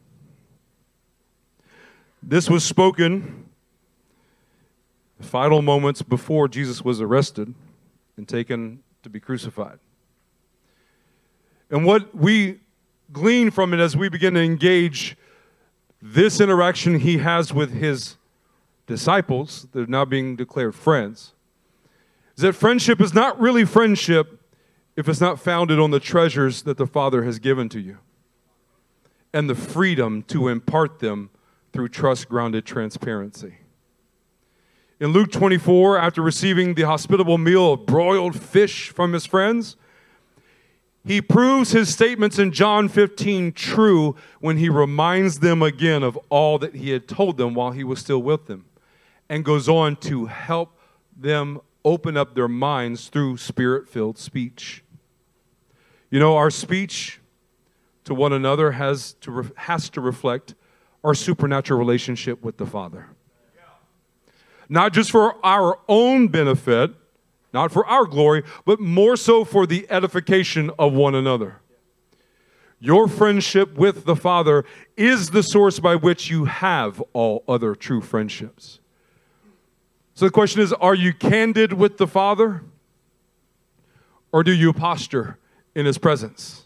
This was spoken the final moments before Jesus was arrested and taken to be crucified. And what we glean from it as we begin to engage this interaction he has with his disciples, they're now being declared friends, is that friendship is not really friendship if it's not founded on the treasures that the Father has given to you and the freedom to impart them through trust-grounded transparency. In Luke 24, after receiving the hospitable meal of broiled fish from his friends, he proves his statements in John 15 true when he reminds them again of all that he had told them while he was still with them, and goes on to help them open up their minds through spirit-filled speech. You know, our speech to one another has to reflect our supernatural relationship with the Father. Not just for our own benefit, not for our glory, but more so for the edification of one another. Your friendship with the Father is the source by which you have all other true friendships. So the question is, are you candid with the Father? Or do you posture in his presence?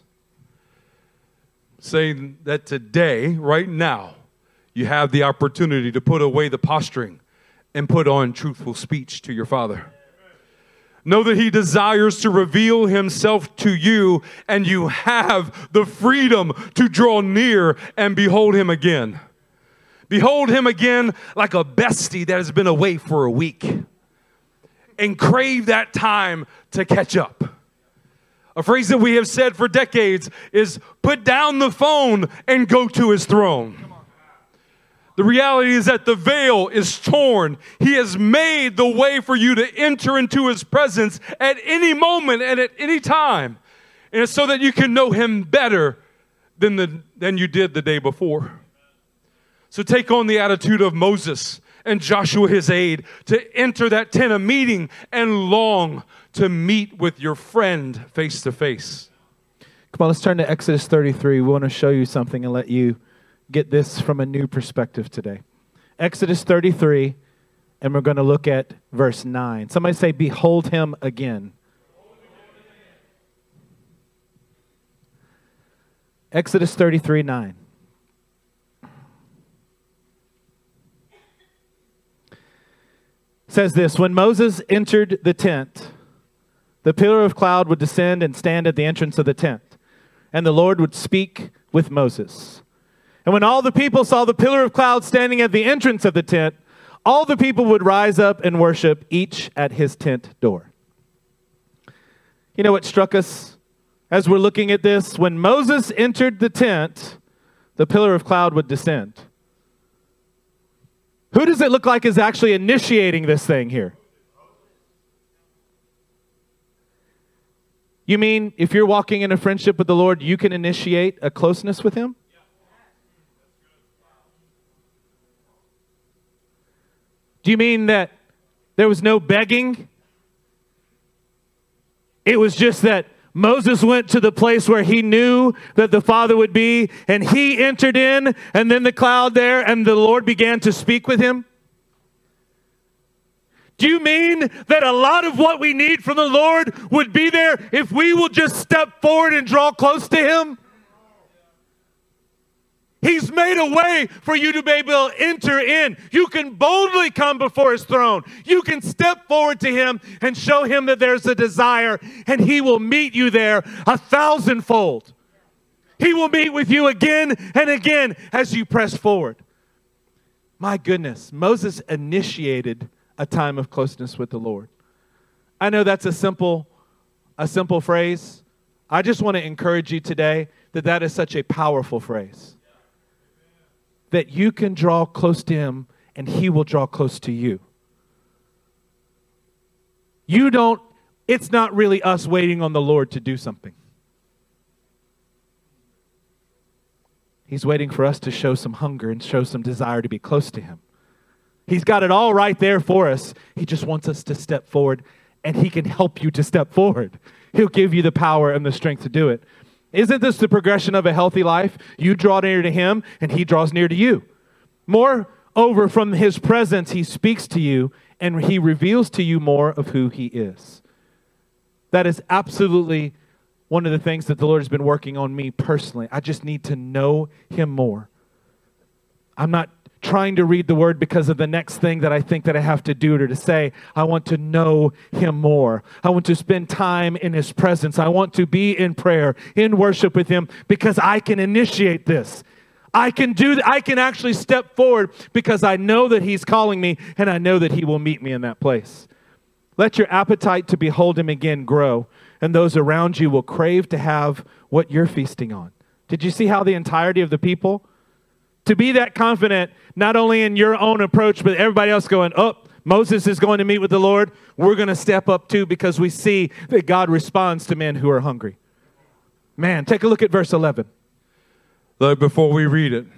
Saying that today, right now, you have the opportunity to put away the posturing and put on truthful speech to your Father. Know that he desires to reveal himself to you, and you have the freedom to draw near and behold him again. Behold him again like a bestie that has been away for a week, and crave that time to catch up. A phrase that we have said for decades is put down the phone and go to his throne. The reality is that the veil is torn. He has made the way for you to enter into his presence at any moment and at any time. And it's so that you can know him better than you did the day before. So take on the attitude of Moses and Joshua, his aide, to enter that tent of meeting and long to meet with your friend face to face. Come on, let's turn to Exodus 33. We want to show you something and let you get this from a new perspective today. Exodus 33, and we're going to look at verse 9. Somebody say, behold him again. Exodus 33, 9. Says this, when Moses entered the tent, the pillar of cloud would descend and stand at the entrance of the tent, and the Lord would speak with Moses. And when all the people saw the pillar of cloud standing at the entrance of the tent, all the people would rise up and worship, each at his tent door. You know what struck us as we're looking at this? When Moses entered the tent, the pillar of cloud would descend. Who does it look like is actually initiating this thing here? You mean if you're walking in a friendship with the Lord, you can initiate a closeness with him? Do you mean that there was no begging? It was just that Moses went to the place where he knew that the Father would be, and he entered in, and then the cloud there, and the Lord began to speak with him? Do you mean that a lot of what we need from the Lord would be there if we will just step forward and draw close to him? He's made a way for you to be able to enter in. You can boldly come before his throne. You can step forward to him and show him that there's a desire, and he will meet you there 1,000-fold. He will meet with you again and again as you press forward. My goodness, Moses initiated a time of closeness with the Lord. I know that's a simple phrase. I just want to encourage you today that that is such a powerful phrase. That you can draw close to him and he will draw close to you. It's not really us waiting on the Lord to do something. He's waiting for us to show some hunger and show some desire to be close to him. He's got it all right there for us. He just wants us to step forward, and he can help you to step forward. He'll give you the power and the strength to do it. Isn't this the progression of a healthy life? You draw near to him, and he draws near to you. Moreover, from his presence, he speaks to you, and he reveals to you more of who he is. That is absolutely one of the things that the Lord has been working on me personally. I just need to know him more. I'm not trying to read the word because of the next thing that I think that I have to do or to say. I want to know him more. I want to spend time in his presence. I want to be in prayer, in worship with him, because I can initiate this. I can actually step forward because I know that he's calling me, and I know that he will meet me in that place. Let your appetite to behold him again grow, and those around you will crave to have what you're feasting on. Did you see how the entirety of the people? To be that confident, not only in your own approach, but everybody else going, oh, Moses is going to meet with the Lord. We're going to step up too because we see that God responds to men who are hungry. Man, take a look at verse 11. Before we read it,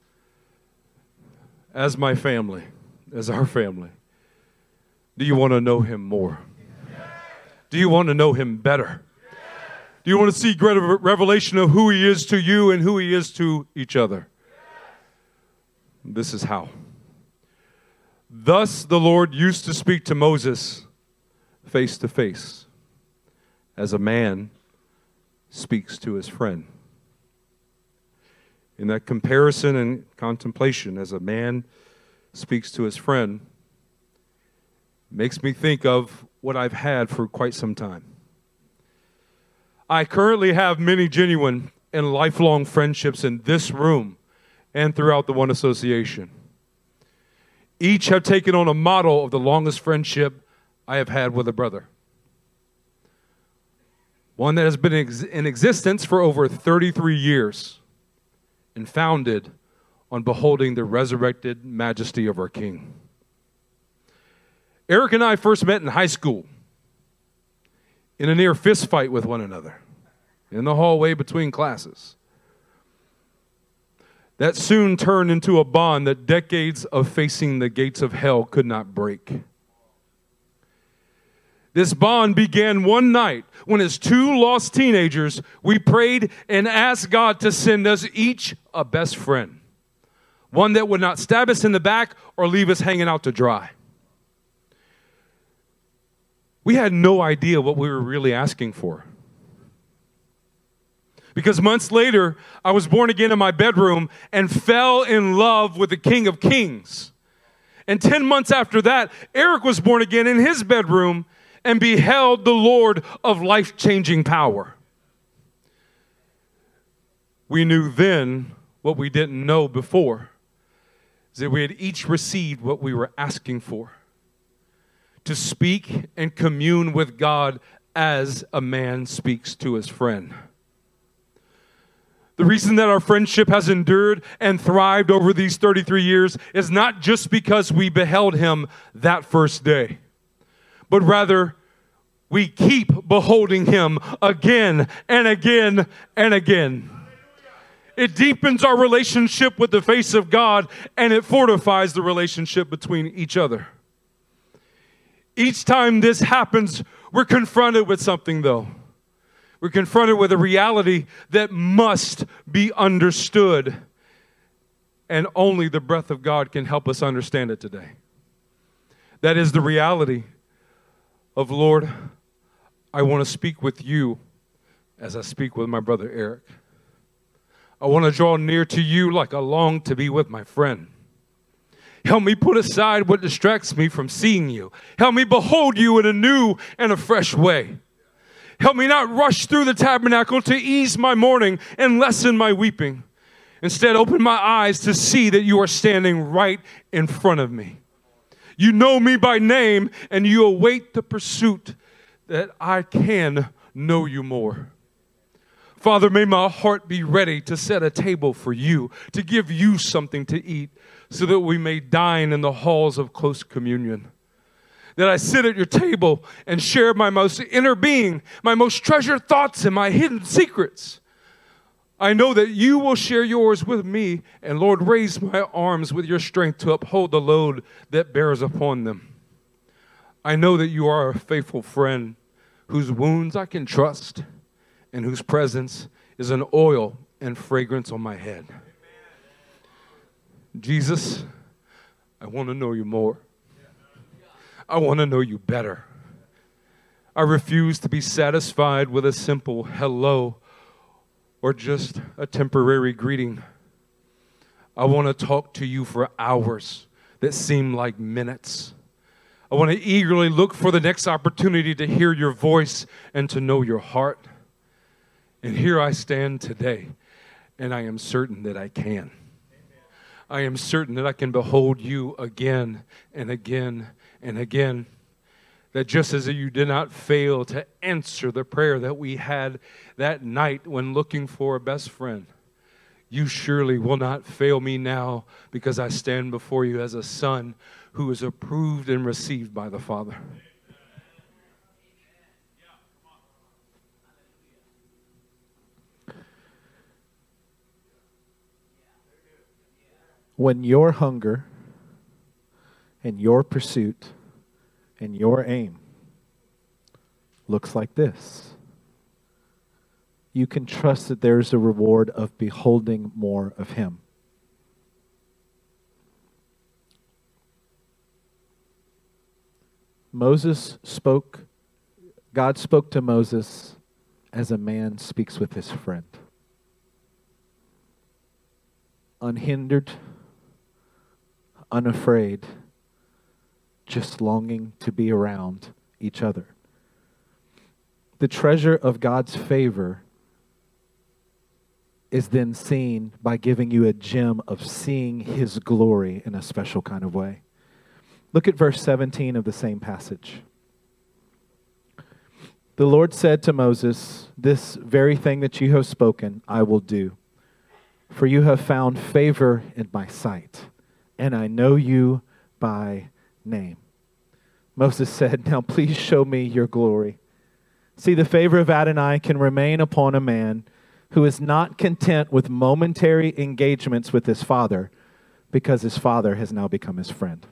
as my family, as our family, do you want to know him more? Do you want to know him better? Do you want to see greater revelation of who he is to you and who he is to each other? This is how. Thus the Lord used to speak to Moses face to face, as a man speaks to his friend. In that comparison and contemplation, as a man speaks to his friend, makes me think of what I've had for quite some time. I currently have many genuine and lifelong friendships in this room and throughout the One Association. Each have taken on a model of the longest friendship I have had with a brother. One that has been in existence for over 33 years and founded on beholding the resurrected majesty of our King. Eric and I first met in high school in a near fist fight with one another in the hallway between classes. That soon turned into a bond that decades of facing the gates of hell could not break. This bond began one night when, as two lost teenagers, we prayed and asked God to send us each a best friend, one that would not stab us in the back or leave us hanging out to dry. We had no idea what we were really asking for. Because months later, I was born again in my bedroom and fell in love with the King of Kings. And 10 months after that, Eric was born again in his bedroom and beheld the Lord of life-changing power. We knew then what we didn't know before, is that we had each received what we were asking for, to speak and commune with God as a man speaks to his friend. The reason that our friendship has endured and thrived over these 33 years is not just because we beheld him that first day, but rather we keep beholding him again and again and again. It deepens our relationship with the face of God, and it fortifies the relationship between each other. Each time this happens, we're confronted with something, though. We're confronted with a reality that must be understood, and only the breath of God can help us understand it today. That is the reality of, Lord, I want to speak with you as I speak with my brother Eric. I want to draw near to you like I long to be with my friend. Help me put aside what distracts me from seeing you. Help me behold you in a new and a fresh way. Help me not rush through the tabernacle to ease my mourning and lessen my weeping. Instead, open my eyes to see that you are standing right in front of me. You know me by name, and you await the pursuit that I can know you more. Father, may my heart be ready to set a table for you, to give you something to eat, so that we may dine in the halls of close communion. That I sit at your table and share my most inner being, my most treasured thoughts, and my hidden secrets. I know that you will share yours with me, and Lord, raise my arms with your strength to uphold the load that bears upon them. I know that you are a faithful friend whose wounds I can trust, and whose presence is an oil and fragrance on my head. Jesus, I want to know you more. I want to know you better. I refuse to be satisfied with a simple hello or just a temporary greeting. I want to talk to you for hours that seem like minutes. I want to eagerly look for the next opportunity to hear your voice and to know your heart. And here I stand today, and I am certain that I can. I am certain that I can behold you again and again and again. That just as you did not fail to answer the prayer that we had that night when looking for a best friend, you surely will not fail me now, because I stand before you as a son who is approved and received by the Father. When your hunger and your pursuit and your aim looks like this, you can trust that there's a reward of beholding more of him. God spoke to Moses as a man speaks with his friend. Unhindered, unafraid, just longing to be around each other. The treasure of God's favor is then seen by giving you a gem of seeing his glory in a special kind of way. Look at verse 17 of the same passage. The Lord said to Moses, "This very thing that you have spoken, I will do. for you have found favor in my sight, and I know you by name." Moses said, "Now please show me your glory." See, the favor of Adonai can remain upon a man who is not content with momentary engagements with his father, because his father has now become his friend.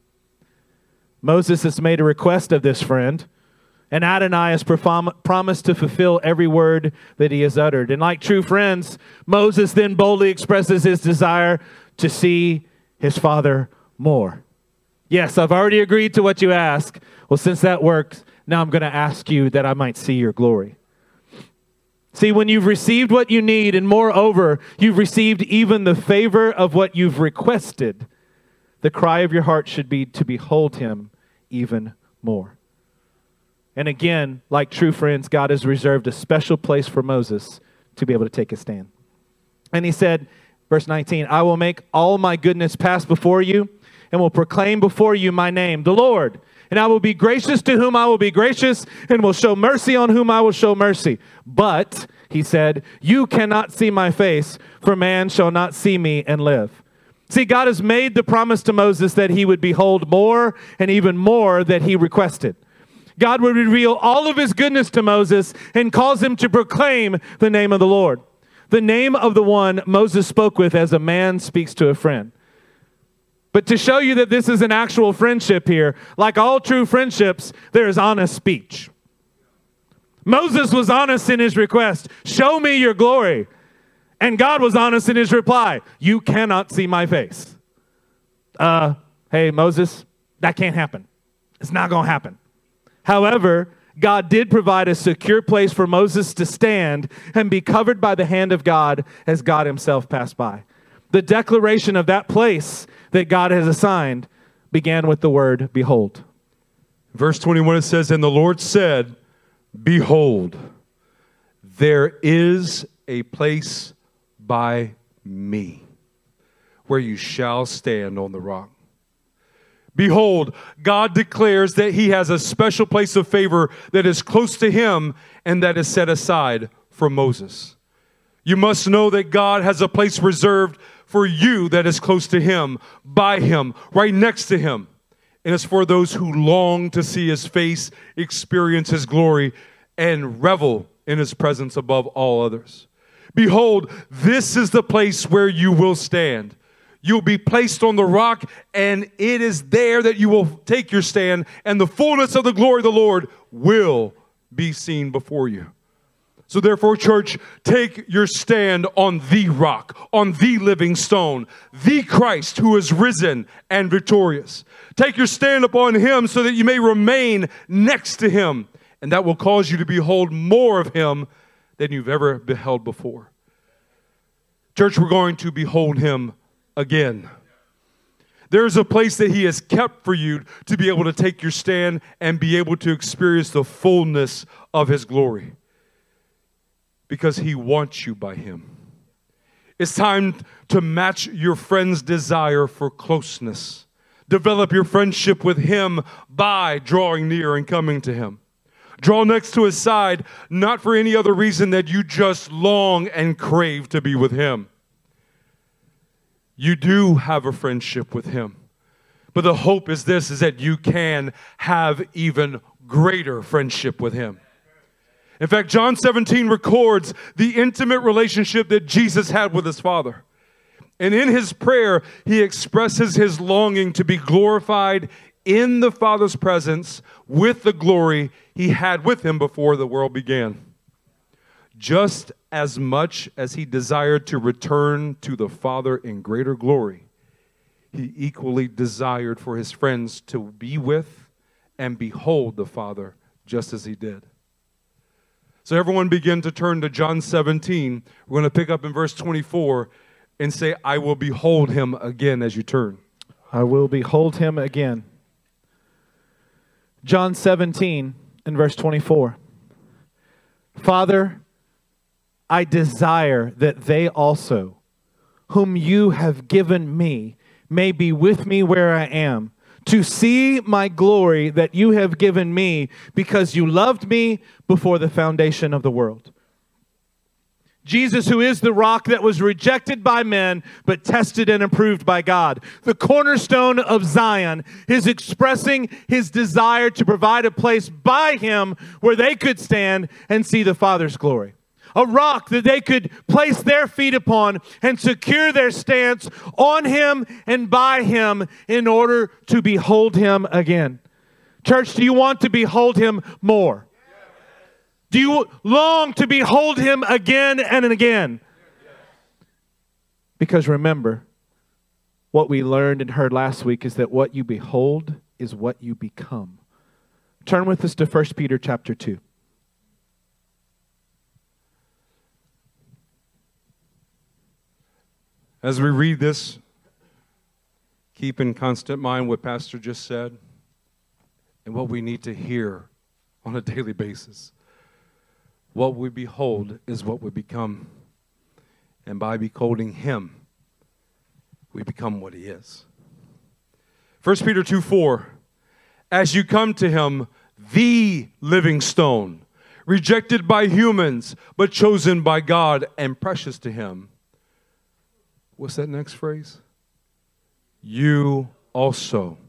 Moses has made a request of this friend, and Adonai has promised to fulfill every word that he has uttered. And like true friends, Moses then boldly expresses his desire to see his father more. "Yes, I've already agreed to what you ask. Well, since that works, now I'm going to ask you that I might see your glory." See, when you've received what you need, and moreover, you've received even the favor of what you've requested, the cry of your heart should be to behold him even more. And again, like true friends, God has reserved a special place for Moses to be able to take a stand. And he said, verse 19, "I will make all my goodness pass before you, and will proclaim before you my name, the Lord. And I will be gracious to whom I will be gracious, and will show mercy on whom I will show mercy. But," he said, "you cannot see my face, for man shall not see me and live." See, God has made the promise to Moses that he would behold more and even more that he requested. God would reveal all of his goodness to Moses and cause him to proclaim the name of the Lord, the name of the one Moses spoke with as a man speaks to a friend. But to show you that this is an actual friendship here, like all true friendships, there is honest speech. Moses was honest in his request, "Show me your glory." And God was honest in his reply, "You cannot see my face." Hey, Moses, that can't happen. It's not going to happen. However, God did provide a secure place for Moses to stand and be covered by the hand of God as God himself passed by. The declaration of that place that God has assigned began with the word, "Behold." Verse 21, it says, "And the Lord said, Behold, there is a place by me where you shall stand on the rock." Behold, God declares that he has a special place of favor that is close to him and that is set aside for Moses. You must know that God has a place reserved for you that is close to him, by him, right next to him. And it's for those who long to see his face, experience his glory, and revel in his presence above all others. Behold, this is the place where you will stand. You'll be placed on the rock, and it is there that you will take your stand, and the fullness of the glory of the Lord will be seen before you. So therefore, church, take your stand on the rock, on the living stone, the Christ who is risen and victorious. Take your stand upon him so that you may remain next to him, and that will cause you to behold more of him than you've ever beheld before. Church, we're going to behold him again. There's a place that he has kept for you to be able to take your stand and be able to experience the fullness of his glory, because he wants you by him. It's time to match your friend's desire for closeness. Develop your friendship with him by drawing near and coming to him. Draw next to his side, not for any other reason that you just long and crave to be with him. You do have a friendship with him. But the hope is this, is that you can have even greater friendship with him. In fact, John 17 records the intimate relationship that Jesus had with his Father. And in his prayer, he expresses his longing to be glorified in the Father's presence with the glory he had with him before the world began. Just as much as he desired to return to the Father in greater glory, he equally desired for his friends to be with and behold the Father just as he did. So everyone begin to turn to John 17. We're going to pick up in verse 24 and say, "I will behold him again," as you turn. I will behold him again. John 17 and verse 24. "Father, I desire that they also, whom you have given me, may be with me where I am, to see my glory that you have given me, because you loved me before the foundation of the world." Jesus, who is the rock that was rejected by men, but tested and approved by God. The cornerstone of Zion is expressing his desire to provide a place by him where they could stand and see the Father's glory. A rock that they could place their feet upon and secure their stance on him and by him in order to behold him again. Church, do you want to behold him more? Do you long to behold him again and again? Because remember, what we learned and heard last week is that what you behold is what you become. Turn with us to 1 Peter chapter 2. As we read this, keep in constant mind what Pastor just said and what we need to hear on a daily basis. What we behold is what we become. And by beholding him, we become what he is. 1 Peter 2:4, as you come to him, the living stone, rejected by humans, but chosen by God and precious to him. What's that next phrase? You also,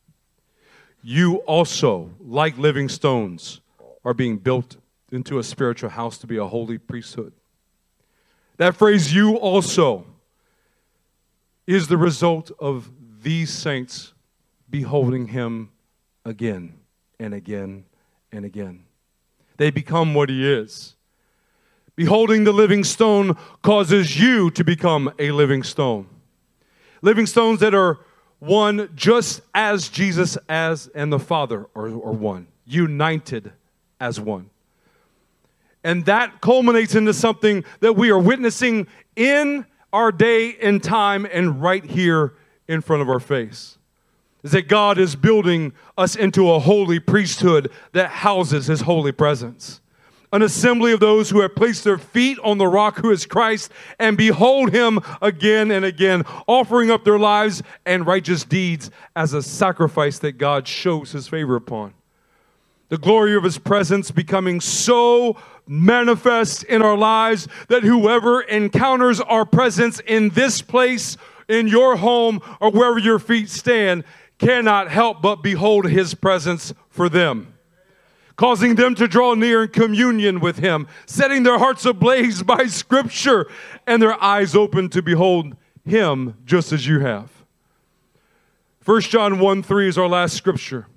like living stones, are being built into a spiritual house to be a holy priesthood. That phrase, you also, is the result of these saints beholding him again and again and again. They become what he is. Beholding the living stone causes you to become a living stone. Living stones that are one just as Jesus and the Father are one. United as one. And that culminates into something that we are witnessing in our day and time and right here in front of our face. Is that God is building us into a holy priesthood that houses his holy presence. An assembly of those who have placed their feet on the rock who is Christ and behold him again and again, offering up their lives and righteous deeds as a sacrifice that God shows his favor upon. The glory of his presence becoming so manifest in our lives that whoever encounters our presence in this place, in your home, or wherever your feet stand, cannot help but behold his presence for them, causing them to draw near in communion with him, setting their hearts ablaze by Scripture and their eyes open to behold him just as you have. 1 John 1:3 is our last scripture.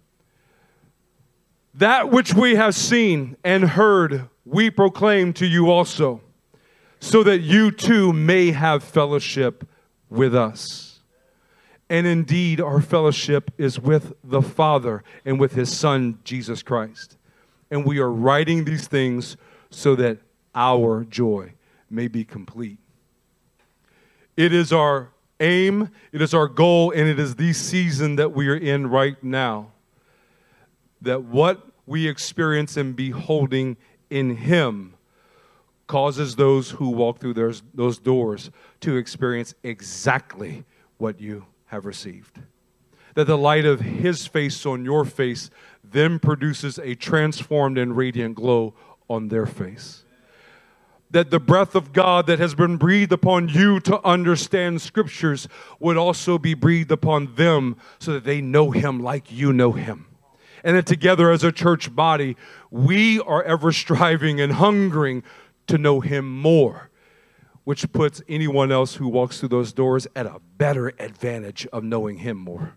That which we have seen and heard, we proclaim to you also, so that you too may have fellowship with us. And indeed, our fellowship is with the Father and with his Son, Jesus Christ. And we are writing these things so that our joy may be complete. It is our aim, it is our goal, and it is the season that we are in right now, that what we experience in beholding in him causes those who walk through those doors to experience exactly what you have received. That the light of his face on your face then produces a transformed and radiant glow on their face. That the breath of God that has been breathed upon you to understand scriptures would also be breathed upon them so that they know him like you know him. And that together as a church body, we are ever striving and hungering to know him more, which puts anyone else who walks through those doors at a better advantage of knowing him more.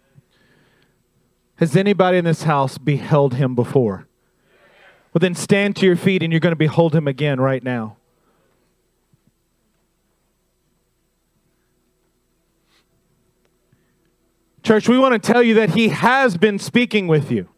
Has anybody in this house beheld him before? Well, then stand to your feet and you're going to behold him again right now. Church, we want to tell you that he has been speaking with you.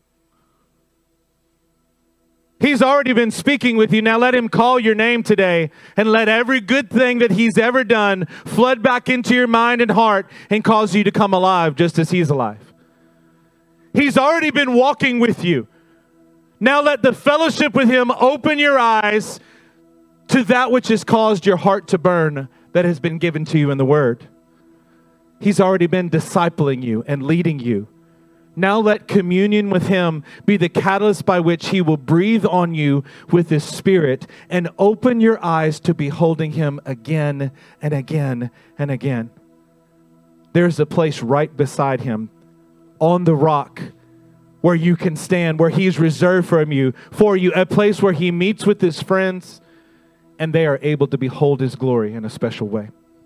He's already been speaking with you. Now let him call your name today and let every good thing that he's ever done flood back into your mind and heart and cause you to come alive just as he's alive. He's already been walking with you. Now let the fellowship with him open your eyes to that which has caused your heart to burn that has been given to you in the Word. He's already been discipling you and leading you Now let communion with him be the catalyst by which he will breathe on you with his Spirit and open your eyes to beholding him again and again and again. There's a place right beside him on the rock where you can stand, where he's reserved for you, a place where he meets with his friends and they are able to behold his glory in a special way.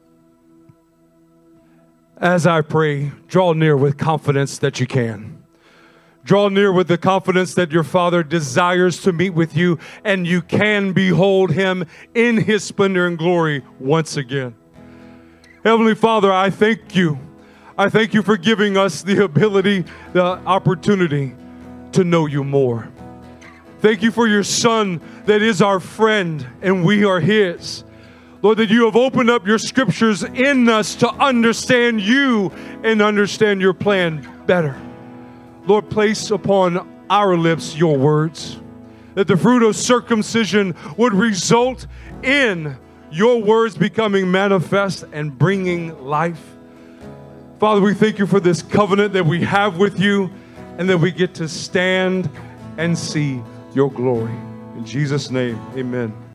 As I pray, draw near with confidence that you can. Draw near with the confidence that your Father desires to meet with you, and you can behold him in his splendor and glory once again. Heavenly Father, I thank you. I thank you for giving us the ability, the opportunity to know you more. Thank you for your Son that is our friend and we are his. Lord, that you have opened up your scriptures in us to understand you and understand your plan better. Lord, place upon our lips your words, that the fruit of circumcision would result in your words becoming manifest and bringing life. Father, we thank you for this covenant that we have with you and that we get to stand and see your glory. In Jesus' name, amen.